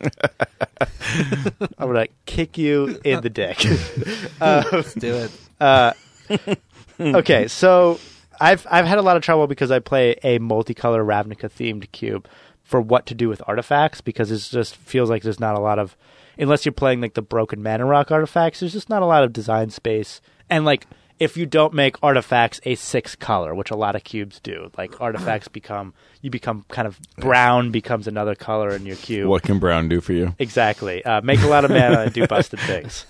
I'm gonna kick you in the dick. Let's do it. Okay, so I've had a lot of trouble because I play a multicolor Ravnica themed cube for what to do with artifacts because it just feels like there's not a lot of, unless you're playing like the broken Mana Rock artifacts, there's just not a lot of design space and like. If you don't make artifacts a 6 color, which a lot of cubes do, like artifacts become kind of brown becomes another color in your cube. What can brown do for you? Exactly. Make a lot of mana and do busted things.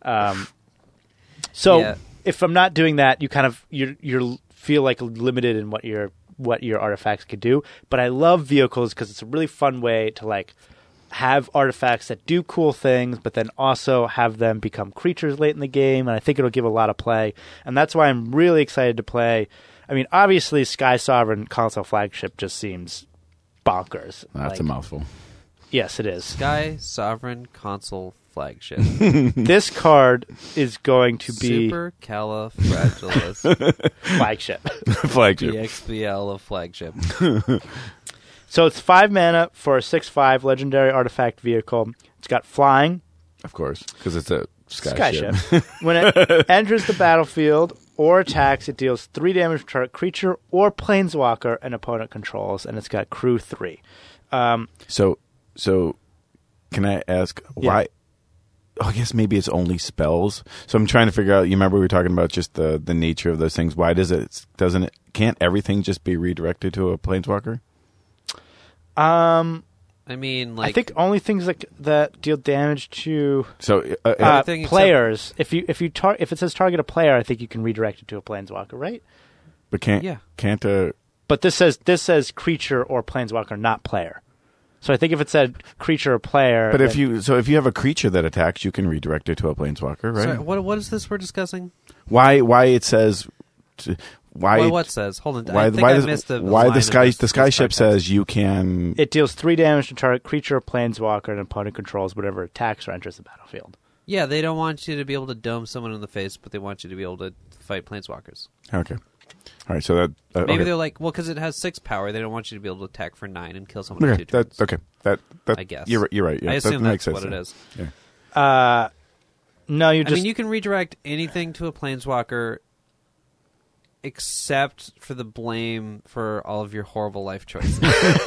If I'm not doing that, you kind of you feel like limited in what your artifacts could do. But I love vehicles because it's a really fun way to like have artifacts that do cool things, but then also have them become creatures late in the game, and I think it'll give a lot of play. And that's why I'm really excited to play. I mean, obviously, Sky Sovereign console flagship just seems bonkers. That's a mouthful. Yes, it is. Sky Sovereign console flagship. This card is going to be Supercalifragilistic flagship. Flagship. EXPL of flagship. So it's 5 mana for a 6/5 legendary artifact vehicle. It's got flying. Of course, because it's a sky ship. When it enters the battlefield or attacks, it deals 3 damage to target creature or planeswalker an opponent controls, and it's got crew 3. So can I ask why? I guess maybe it's only spells. So I'm trying to figure out. You remember we were talking about just the nature of those things. Why doesn't it? Can't everything just be redirected to a planeswalker? I mean, like, I think only things that deal damage to players. If it says target a player, I think you can redirect it to a planeswalker, right? But can't a? But this says creature or planeswalker, not player. So I think if it said creature or player, but if you have a creature that attacks, you can redirect it to a planeswalker, right? Sorry, what is this we're discussing? Why it says? Why what says? Hold on. Why the sky ship says you can? It deals 3 damage to target creature or planeswalker, and opponent controls whatever attacks or enters the battlefield. Yeah, they don't want you to be able to dome someone in the face, but they want you to be able to fight planeswalkers. Okay. All right, so that maybe okay. they're like, well, because it has 6 power, they don't want you to be able to attack for 9 and kill someone in 2 turns. That I guess you're right. Yeah, I assume that that's makes sense, what it is. Yeah. No, you just. I mean, you can redirect anything to a planeswalker, except for the blame for all of your horrible life choices.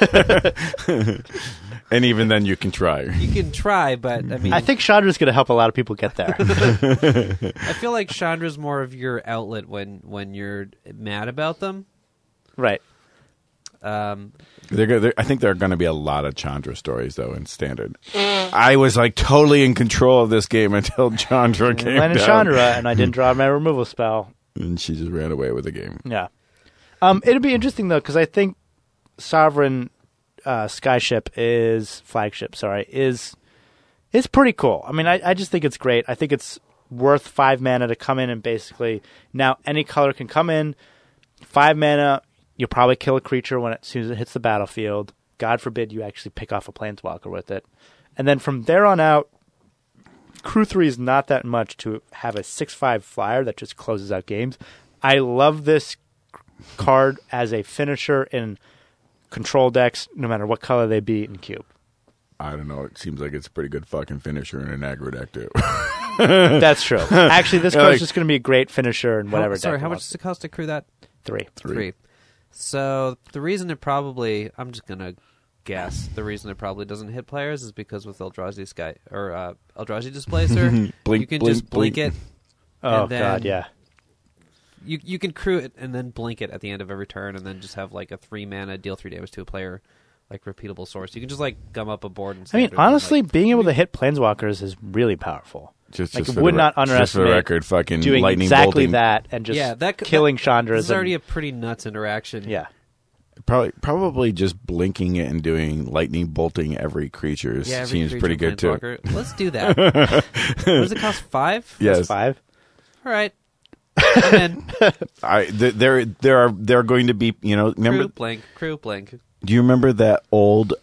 And even then, you can try. You can try, but I mean, I think Chandra's going to help a lot of people get there. I feel like Chandra's more of your outlet when you're mad about them. Right. I think there are going to be a lot of Chandra stories, though, in Standard. I was like totally in control of this game until Chandra came down. Chandra, and I didn't draw my removal spell. And she just ran away with the game. Yeah. It'll be interesting, though, because I think Sovereign Skyship is pretty cool. I mean, I just think it's great. I think it's worth 5 mana to come in and basically now any color can come in. 5 mana, you'll probably kill a creature as soon as it hits the battlefield. God forbid you actually pick off a planeswalker with it. And then from there on out, Crew 3 is not that much to have a 6/5 flyer that just closes out games. I love this card as a finisher in control decks, no matter what color they be in Cube. I don't know. It seems like it's a pretty good fucking finisher in an aggro deck, too. That's true. Actually, this card's just going to be a great finisher in whatever deck. Sorry, how much does it cost to crew that? 3. So the reason it probably, I'm just going to guess, the reason it probably doesn't hit players is because with Eldrazi Eldrazi Displacer, you can just blink it. Oh, God, yeah. You can crew it and then blink it at the end of every turn and then just have like a 3 mana, deal 3 damage to a player, like repeatable source. You can just like gum up a board and honestly, being able to hit planeswalkers is really powerful. Just would not underestimate just for the record, fucking doing lightning exactly bolting. That and just killing Chandras. This is already a pretty nuts interaction. Yeah. Probably just blinking it and doing lightning bolting every creature seems pretty good too. Let's do that. What does it cost? 5? Yes, that's 5. All right. I'm in. There are going to be, remember crew blank. Do you remember that old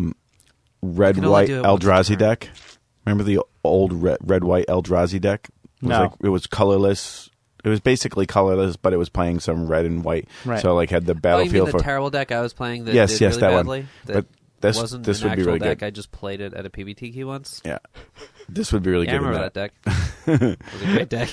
red white Eldrazi deck? Remember the old red white Eldrazi deck? It was colorless. It was basically colorless, but it was playing some red and white. Right. So like had the battlefield you mean the terrible deck I was playing that did really that badly? One. But this would be really deck. good. I just played it at a PBT key once. Yeah. This would be really good. I remember that deck. It was a great deck.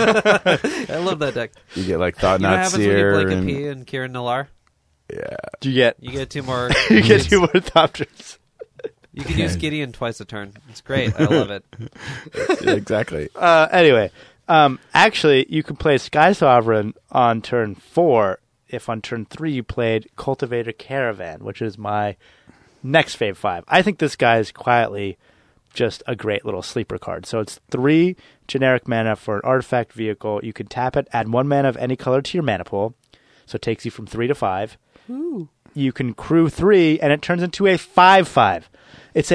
I love that deck. You get like Thought Not Seer. You know what happens when you blink a P and Kieran Nalaar? Yeah. You get 2 more. You get 2 more Thopters. You can use Gideon twice a turn. It's great. I love it. Exactly. Anyway. Actually, you can play Sky Sovereign on turn 4 if on turn 3 you played Cultivator Caravan, which is my next Fave 5. I think this guy is quietly just a great little sleeper card. So it's 3 generic mana for an artifact vehicle. You can tap it, add 1 mana of any color to your mana pool, so it takes you from 3 to 5. Ooh. You can crew 3, and it turns into a 5/5. It's a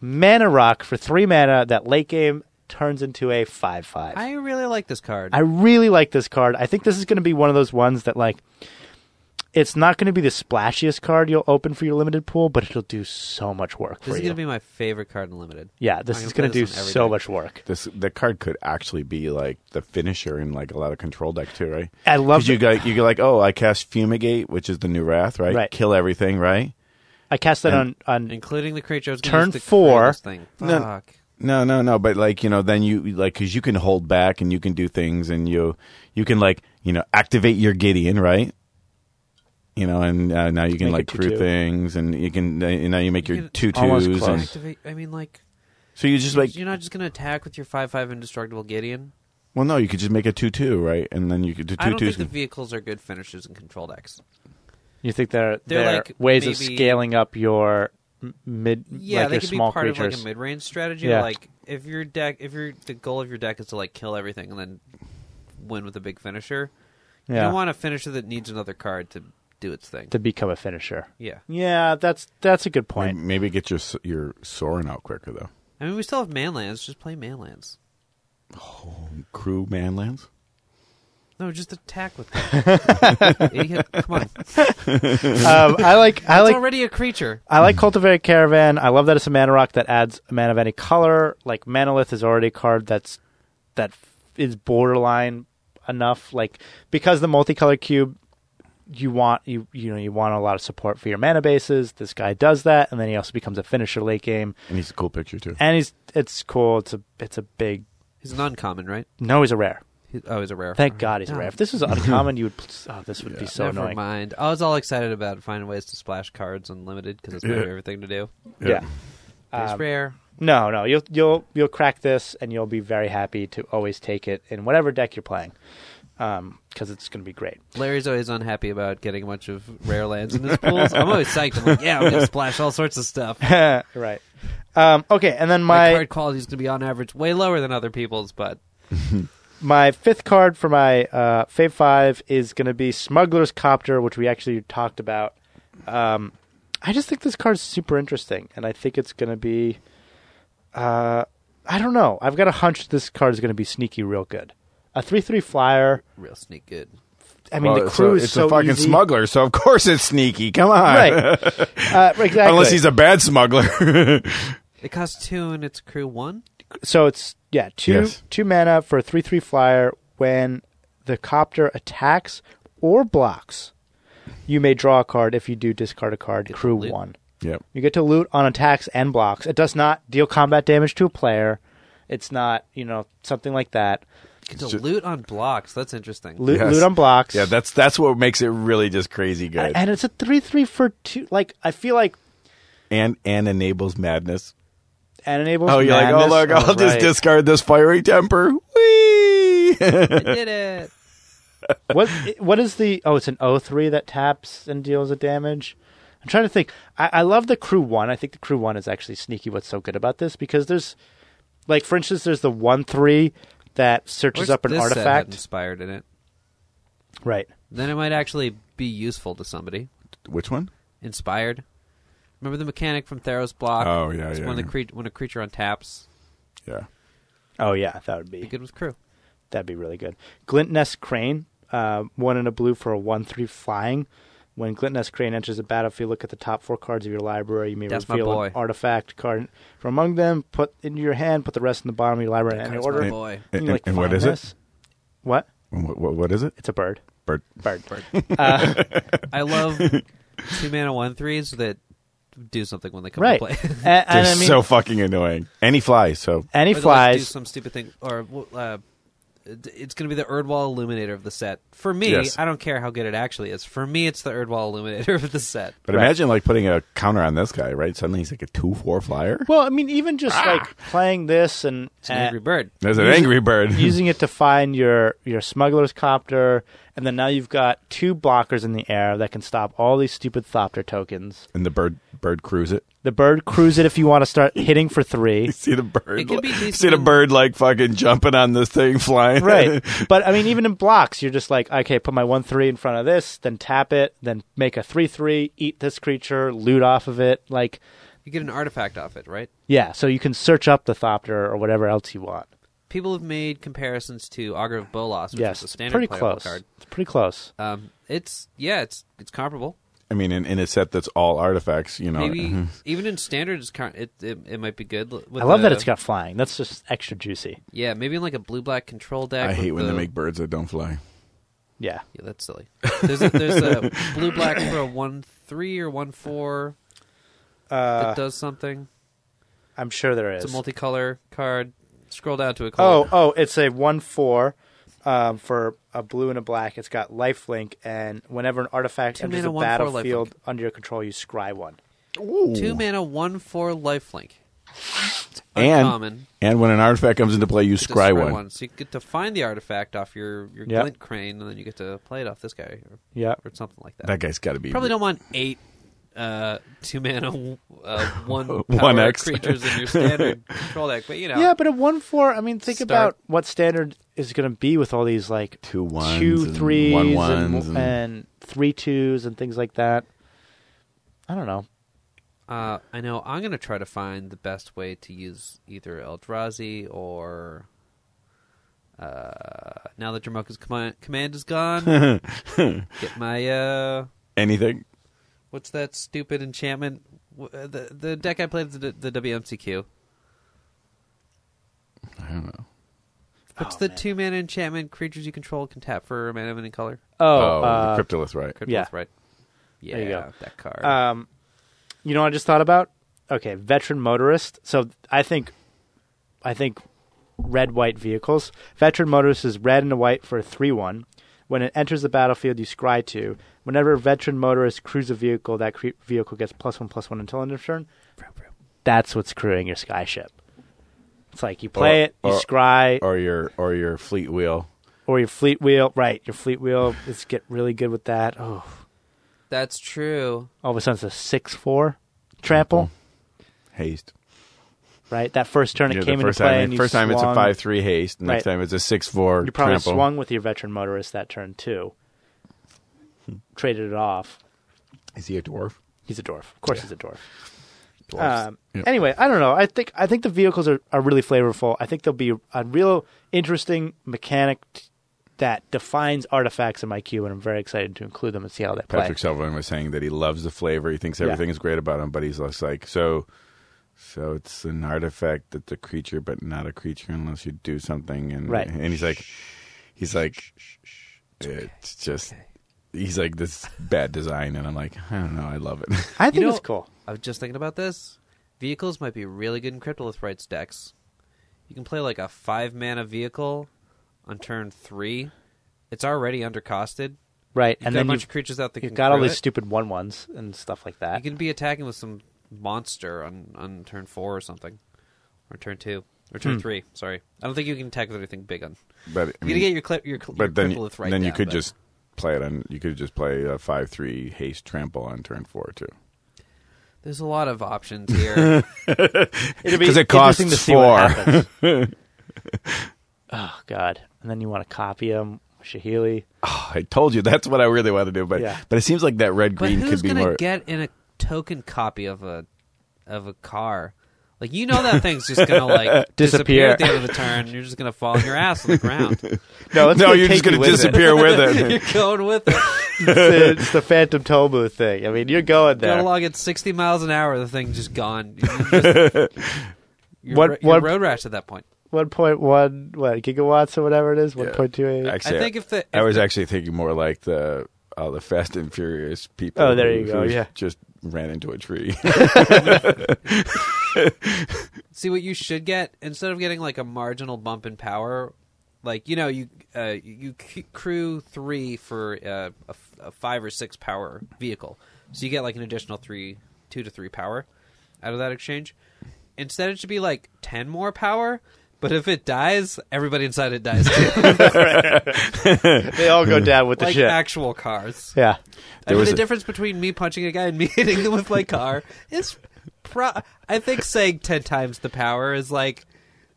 mana rock for 3 mana that late game turns into a 5/5. I really like this card. I really like this card. I think this is going to be one of those ones that, like, it's not going to be the splashiest card you'll open for your limited pool, but it'll do so much work for you. This is going to be my favorite card in limited. Yeah, this is going to do so much work. The card could actually be like the finisher in like a lot of control deck too, right? I love it. You go like, oh, I cast Fumigate, which is the new Wrath, right? Right. Kill everything, right? I cast that on including the creature. Turn 4. Thing. Fuck. No, but like, you know, then you like, because you can hold back and you can do things, and you can like, you know, activate your Gideon, right? You know, and now you can make like crew things, and you can you make your 2/2s and activate. I mean, like, so you just like, you're not just going to attack with your 5/5 indestructible Gideon. Well, no, you could just make a 2/2, right? And then you could do 2/2s. I don't think the vehicles are good finishers in control decks. You think they're like ways of scaling up your mid? Yeah, like they your could small be part creatures. of like a mid-range strategy. Yeah. Like if the goal of your deck is to like kill everything and then win with a big finisher, you don't want a finisher that needs another card to do its thing, to become a finisher. Yeah, that's a good point. Maybe get your Sorin out quicker though. I mean, we still have manlands. Just play manlands. Oh, crew manlands. No, just attack with them. Idiot. Come on. I like. It's already a creature. I like Cultivated Caravan. I love that it's a mana rock that adds a mana of any color. Like Manolith is already a card that is borderline enough. Like, because the multicolor cube, you want a lot of support for your mana bases. This guy does that, and then he also becomes a finisher late game. And he's a cool picture too. And it's cool. It's a big. He's an uncommon, right? No, he's a rare. He's a rare. Thank God he's a rare. If this was uncommon, you would. Oh, this would be so Never annoying. mind. I was all excited about finding ways to splash cards unlimited because it's my favorite thing to do. Yeah. It's rare. No. You'll crack this, and you'll be very happy to always take it in whatever deck you're playing, because it's going to be great. Larry's always unhappy about getting a bunch of rare lands in his pools. I'm always psyched. I'm like, yeah, I'm going to splash all sorts of stuff. Right. Okay, and then my card quality is going to be on average way lower than other people's, but my 5th card for my Fave 5 is going to be Smuggler's Copter, which we actually talked about. I just think this card is super interesting, and I think it's going to be. I don't know. I've got a hunch this card is going to be sneaky real good. A 3/3 flyer. Real sneak good. I mean, the crew is so it's a fucking easy. smuggler, so of course it's sneaky. Come on. Right. Exactly. Unless he's a bad smuggler. It costs 2 and it's crew 1? So it's, two mana for a 3/3 flyer. When the copter attacks or blocks, you may draw a card. If you do, discard a card. Crew 1. Yep. You get to loot on attacks and blocks. It does not deal combat damage to a player. It's not, something like that. You get to loot on blocks. That's interesting. Loot on blocks. Yeah, that's what makes it really just crazy good. And it's a 3/3 for 2. Like, I feel like... And enables madness. And enables madness. You're like, oh, look, I'll just discard this Fiery Temper. Whee! I did it. What is the... Oh, it's an 0/3 that taps and deals a damage? I'm trying to think. I love the Crew 1. I think the Crew 1 is actually sneaky what's so good about this, because there's... Like, for instance, there's the 1/3 that searches up an artifact. Set had Inspired in it. Right. Then it might actually be useful to somebody. Which one? Inspired. Remember the mechanic from Theros Block? Oh, yeah, it's when a creature untaps. Yeah. Oh, yeah, that would be good with crew. That'd be really good. Glintnest Crane, 1 and a blue for a 1/3 flying. When Glintnest Crane enters the battlefield, look at the top 4 cards of your library. You may reveal an artifact card from among them, put into your hand, put the rest in the bottom of your library in any order. Boy. And what is it? What? What is it? It's a bird. Bird. I love 2 mana 1/3s that do something when they come to play. They're so fucking annoying. And he flies, so... And he flies. Do some stupid thing, or... it's going to be the Erdwall Illuminator of the set. For me, I don't care how good it actually is. For me, it's the Erdwall Illuminator of the set. But imagine putting a counter on this guy, right? Suddenly he's like a 2/4 flyer. Well, I mean, even just playing this and it's an angry bird. There's an angry bird. Using it to find your Smuggler's Copter, and then now you've got 2 blockers in the air that can stop all these stupid Thopter tokens. And the bird crews it. The bird crews it if you want to start hitting for 3. You see the bird. It could be decent. See the bird fucking jumping on this thing, flying. Right. But I mean, even in blocks, you're just like, okay, put my 1/3 in front of this, then tap it, then make a 3/3, eat this creature, loot off of it. Like, You get an artifact off it, right? Yeah, so you can search up the Thopter or whatever else you want. People have made comparisons to Augur of Bolas, which is a standard pretty playable close. card. It's pretty close. It's comparable. I mean, in a set that's all artifacts, Maybe even in standard, it might be good. I love that it's got flying. That's just extra juicy. Yeah, maybe in like a blue-black control deck. I hate when they make birds that don't fly. Yeah, that's silly. There's a blue-black for a 1/3 or 1/4 that does something. I'm sure there is. It's a multicolor card. Scroll down to a color. Oh, it's a 1/4 for a blue and a black. It's got lifelink, and whenever an artifact enters the battlefield under your control, you scry one. Ooh. 2 mana, 1/4 lifelink. And when an artifact comes into play, you scry one. So you get to find the artifact off your Glint Crane, and then you get to play it off this guy. Or something like that. That guy's got to be... Probably don't want 8 2 mana, 1 power 1x creatures in your standard control deck, but Yeah, but at 1/4, I mean, think about what standard is going to be with all these like 2 1s, 2 3s, 1 1s, and 3 2s and things like that. I don't know. I know I'm going to try to find the best way to use either Eldrazi or now that Dromoka's command is gone, get my anything. What's that stupid enchantment? The deck I played, the WMCQ. I don't know. What's the 2 mana enchantment? Creatures you control can tap for a mana of any color. Cryptolith, right? Cryptolith, right. Yeah, there you go. That card. You know what I just thought about? Okay, Veteran Motorist. So I think red-white vehicles. Veteran Motorist is red and a white for a 3/1. When it enters the battlefield, you scry 2. Whenever a Veteran Motorist crews a vehicle, that vehicle gets +1/+1 until end of turn. That's what's crewing your skyship. It's like you play you scry, or your fleet wheel, or your fleet wheel. Right, your fleet wheel is get really good with that. Oh, that's true. All of a sudden, it's a 6/4 trample. Haste. Right, that first turn it came into play. And first time it's a 5/3 haste. Next time it's a 6/4. You probably trample. swung with your Veteran Motorist that turn too. Traded it off. Is he a dwarf? He's a dwarf. Of course, he's a dwarf. Yep. Anyway, I don't know. I think the vehicles are really flavorful. I think they'll be a real interesting mechanic that defines artifacts in my queue, and I'm very excited to include them and see how they play. Patrick Sullivan was saying that he loves the flavor. He thinks everything is great about them, but he's just like, so it's an artifact that's a creature, but not a creature unless you do something. And he's like, it's just, he's like, this bad design. And I'm like, I don't know, I love it. I think it's cool. I was just thinking about this. Vehicles might be really good in Cryptolith Rites decks. You can play like a 5 mana vehicle on turn 3. It's already undercosted. Right, and then a bunch of creatures out that you've got all these stupid 1/1s and stuff like that. You can be attacking with some monster on turn 4 or something, or turn 2 or turn 3. Sorry, I don't think you can attack with anything big on. But you gotta get your Cryptolith right. Then you could just play it on. You could just play a 5/3 haste trample on turn 4 too. There's a lot of options here. Because it costs to see 4. What happens. Oh God! And then you want to copy them, Shahili. Oh, I told you that's what I really want to do, but it seems like that red green could be more. Who's gonna get in a token copy of a car? Like, that thing's just gonna like disappear at the end of the turn. And you're just gonna fall on your ass on the ground. No, you're just gonna disappear with it. You're going with it. It's the Phantom Tollbooth thing. I mean, you're going there. Go along at 60 miles an hour. The thing's just gone. You're road rash at that point. 1.1 gigawatts or whatever it is. 1.28. Actually, I think I was actually thinking more like the Fast and Furious people. Oh, there you go. Yeah, just ran into a tree. See, what you should get, instead of getting like a marginal bump in power, like you crew 3 for a 5 or 6 power vehicle, so you get like an additional 2 to 3 power out of that exchange. Instead, it should be like 10 more power. But if it dies, everybody inside it dies too. They all go down with the like shit. Like actual cars. Yeah. The difference between me punching a guy and me hitting them with my car is, I think saying 10 times the power is like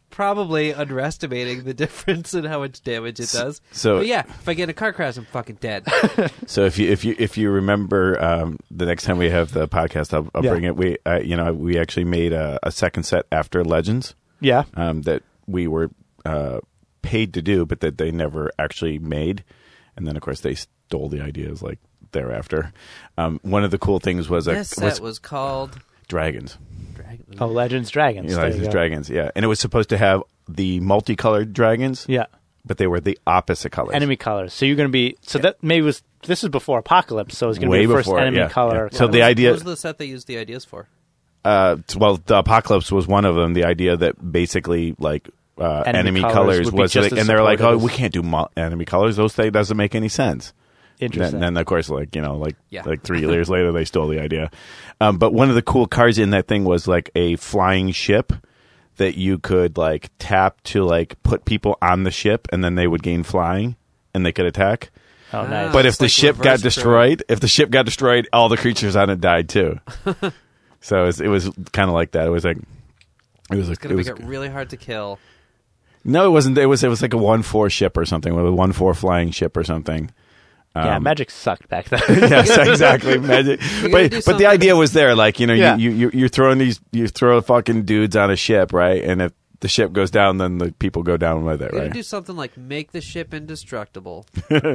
probably underestimating the difference in how much damage it does. So but yeah, if I get in a car crash, I'm fucking dead. So if you remember, the next time we have the podcast, I'll bring it. We actually made a second set after Legends. Yeah. That we were paid to do, but that they never actually made, and then of course they stole the ideas like thereafter. One of the cool things was this set was called Dragons. Oh, Legends Dragons. Yeah, Legends Dragons, yeah. And it was supposed to have the multicolored dragons. Yeah. But they were the opposite colors. Enemy colors. So you're going to be... So that maybe was... This is before Apocalypse, so it's going to be the first enemy color. Yeah. So the idea... What was the set they used the ideas for? Well, the Apocalypse was one of them. The idea that basically, like, enemy colors was... Like, and they're like, oh, we can't do enemy colors. Those things doesn't make any sense. Interesting. And then, of course, like 3 years later, they stole the idea. But one of the cool cards in that thing was like a flying ship that you could like tap to like put people on the ship, and then they would gain flying and they could attack. Oh, nice. But if the ship got destroyed, all the creatures on it died too. So it was kind of like that. It was like it's going to make it really hard to kill. No, it wasn't. It was like a 1/4 ship or something, with a 1/4 flying ship or something. Yeah, Magic sucked back then. Yes, exactly. Magic, but the idea was there. Like you're throw fucking dudes on a ship, right? And if the ship goes down, then the people go down with it, right? You do something like make the ship indestructible,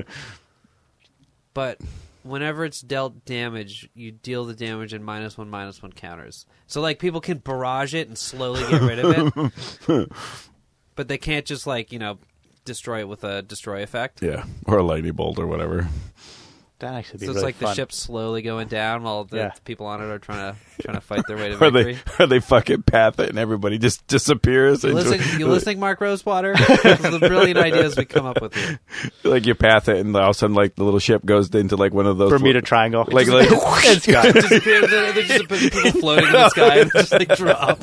but whenever it's dealt damage, you deal the damage in -1/-1 counters. So like people can barrage it and slowly get rid of it, but they can't just destroy it with a destroy effect. Yeah, or a lightning bolt or whatever. That actually be so it's really like fun. the ship's slowly going down while the people on it are trying to fight their way to victory. Or they fucking path it and everybody just disappears. You listening, Mark Rosewater? Those are the brilliant ideas we come up with here. Like you path it and all of a sudden like the little ship goes into like one of those Bermuda Triangle. It's got there's just a bunch of people floating in the sky and just like drop.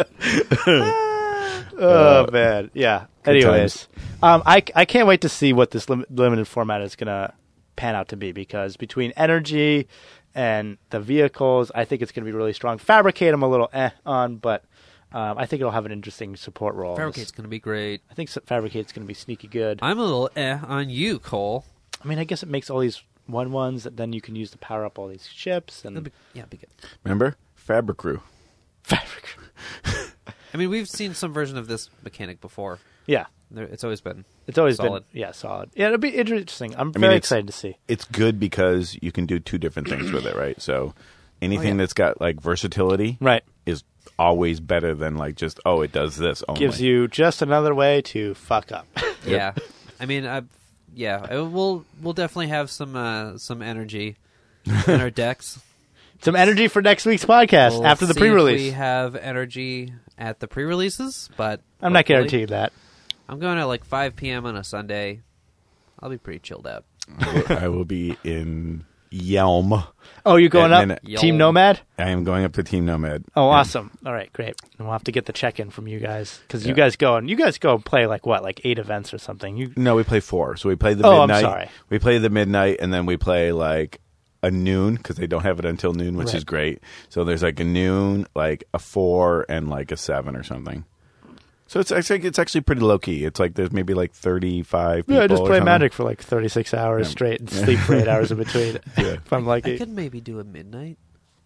Oh man, yeah. Anyways, I can't wait to see what this limited format is gonna pan out to be, because between energy and the vehicles, I think it's gonna be really strong. Fabricate I'm a little on, but I think it'll have an interesting support role. Fabricate's gonna be great. I think Fabricate's gonna be sneaky good. I'm a little on you, Cole. I mean, I guess it makes all these 1/1s that then you can use to power up all these ships and be good. Remember Fabricrew. I mean, we've seen some version of this mechanic before. Yeah. It's always been solid. Solid. Yeah, it'll be interesting. I'm very excited to see. It's good because you can do two different things with it, right? So anything that's got like versatility is always better than like just, it does this only. Gives you just another way to fuck up. Yeah. I mean, we'll definitely have some energy in our decks. Some energy for next week's podcast after the pre-release. We have energy at the pre-releases, but I'm not guaranteeing that. I'm going at like 5 p.m. on a Sunday. I'll be pretty chilled out. I will be in Yelm. Oh, you're going up? Team Nomad? I am going up to Team Nomad. Oh, awesome. All right, great. And we'll have to get the check-in from you guys, because you guys go and play like 8 events or something. No, we play 4. So we play the midnight. I'm sorry. We play the midnight, and then we play like a noon, because they don't have it until noon, which is great. So there's like a noon, like a 4, and like a 7 or something. So I think it's actually pretty low key. It's like there's maybe like 35 people. Yeah, I just play Magic for like 36 hours straight and sleep for 8 hours in between. If I'm lucky. I could maybe do a midnight.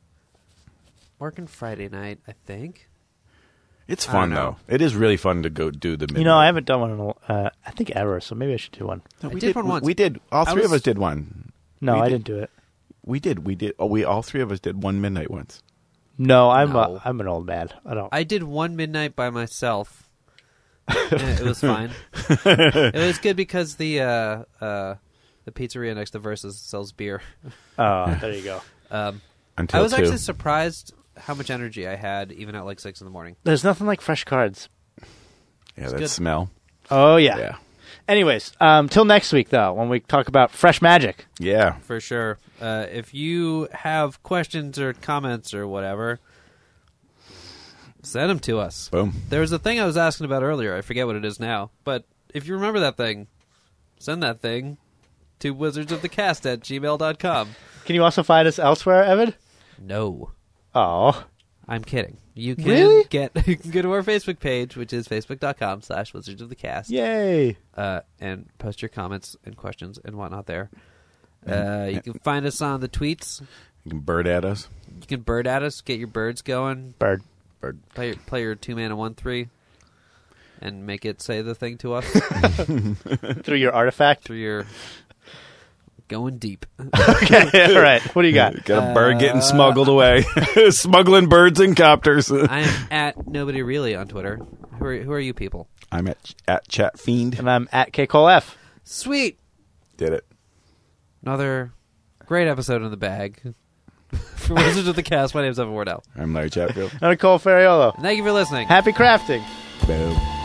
Working Friday night, I think. It's fun though. It is really fun to go do the midnight. I haven't done one in I think ever, so maybe I should do one. No, I did one once. We did. All three of us did one. No, I didn't do it. We did. We all three of us did one midnight once. No, I'm an old man. I did one midnight by myself. It was fine. It was good because the pizzeria next to Versus sells beer. Oh, there you go. Until I was actually surprised how much energy I had even at like 6 a.m. There's nothing like fresh cards. Yeah, that smell. Oh yeah. Anyways, till next week though, when we talk about fresh Magic. Yeah, for sure. If you have questions or comments or whatever, send them to us. Boom. There was a thing I was asking about earlier. I forget what it is now. But if you remember that thing, send that thing to wizardsofthecast@gmail.com. Can you also find us elsewhere, Evan? No. Oh. I'm kidding. You can really? You can go to our Facebook page, which is facebook.com/wizardsofthecast. Yay! And post your comments and questions and whatnot there. You can find us on the tweets. You can bird at us. You can bird at us. Get your birds going. Bird. Play your 2-mana 1/3, and make it say the thing to us through your artifact. Through your going deep. Okay, all right. What do you got? Got a bird getting smuggled away, smuggling birds and copters. I am at Nobody Really on Twitter. Who are you people? I'm at Chat Fiend, and I'm at KColeF. Sweet. Did it. Another great episode in the bag. For Wizards of the Cast, my name's Evan Wardell. I'm Larry Chatfield. I'm Nicole Ferriolo. Thank you for listening. Happy crafting. Boom.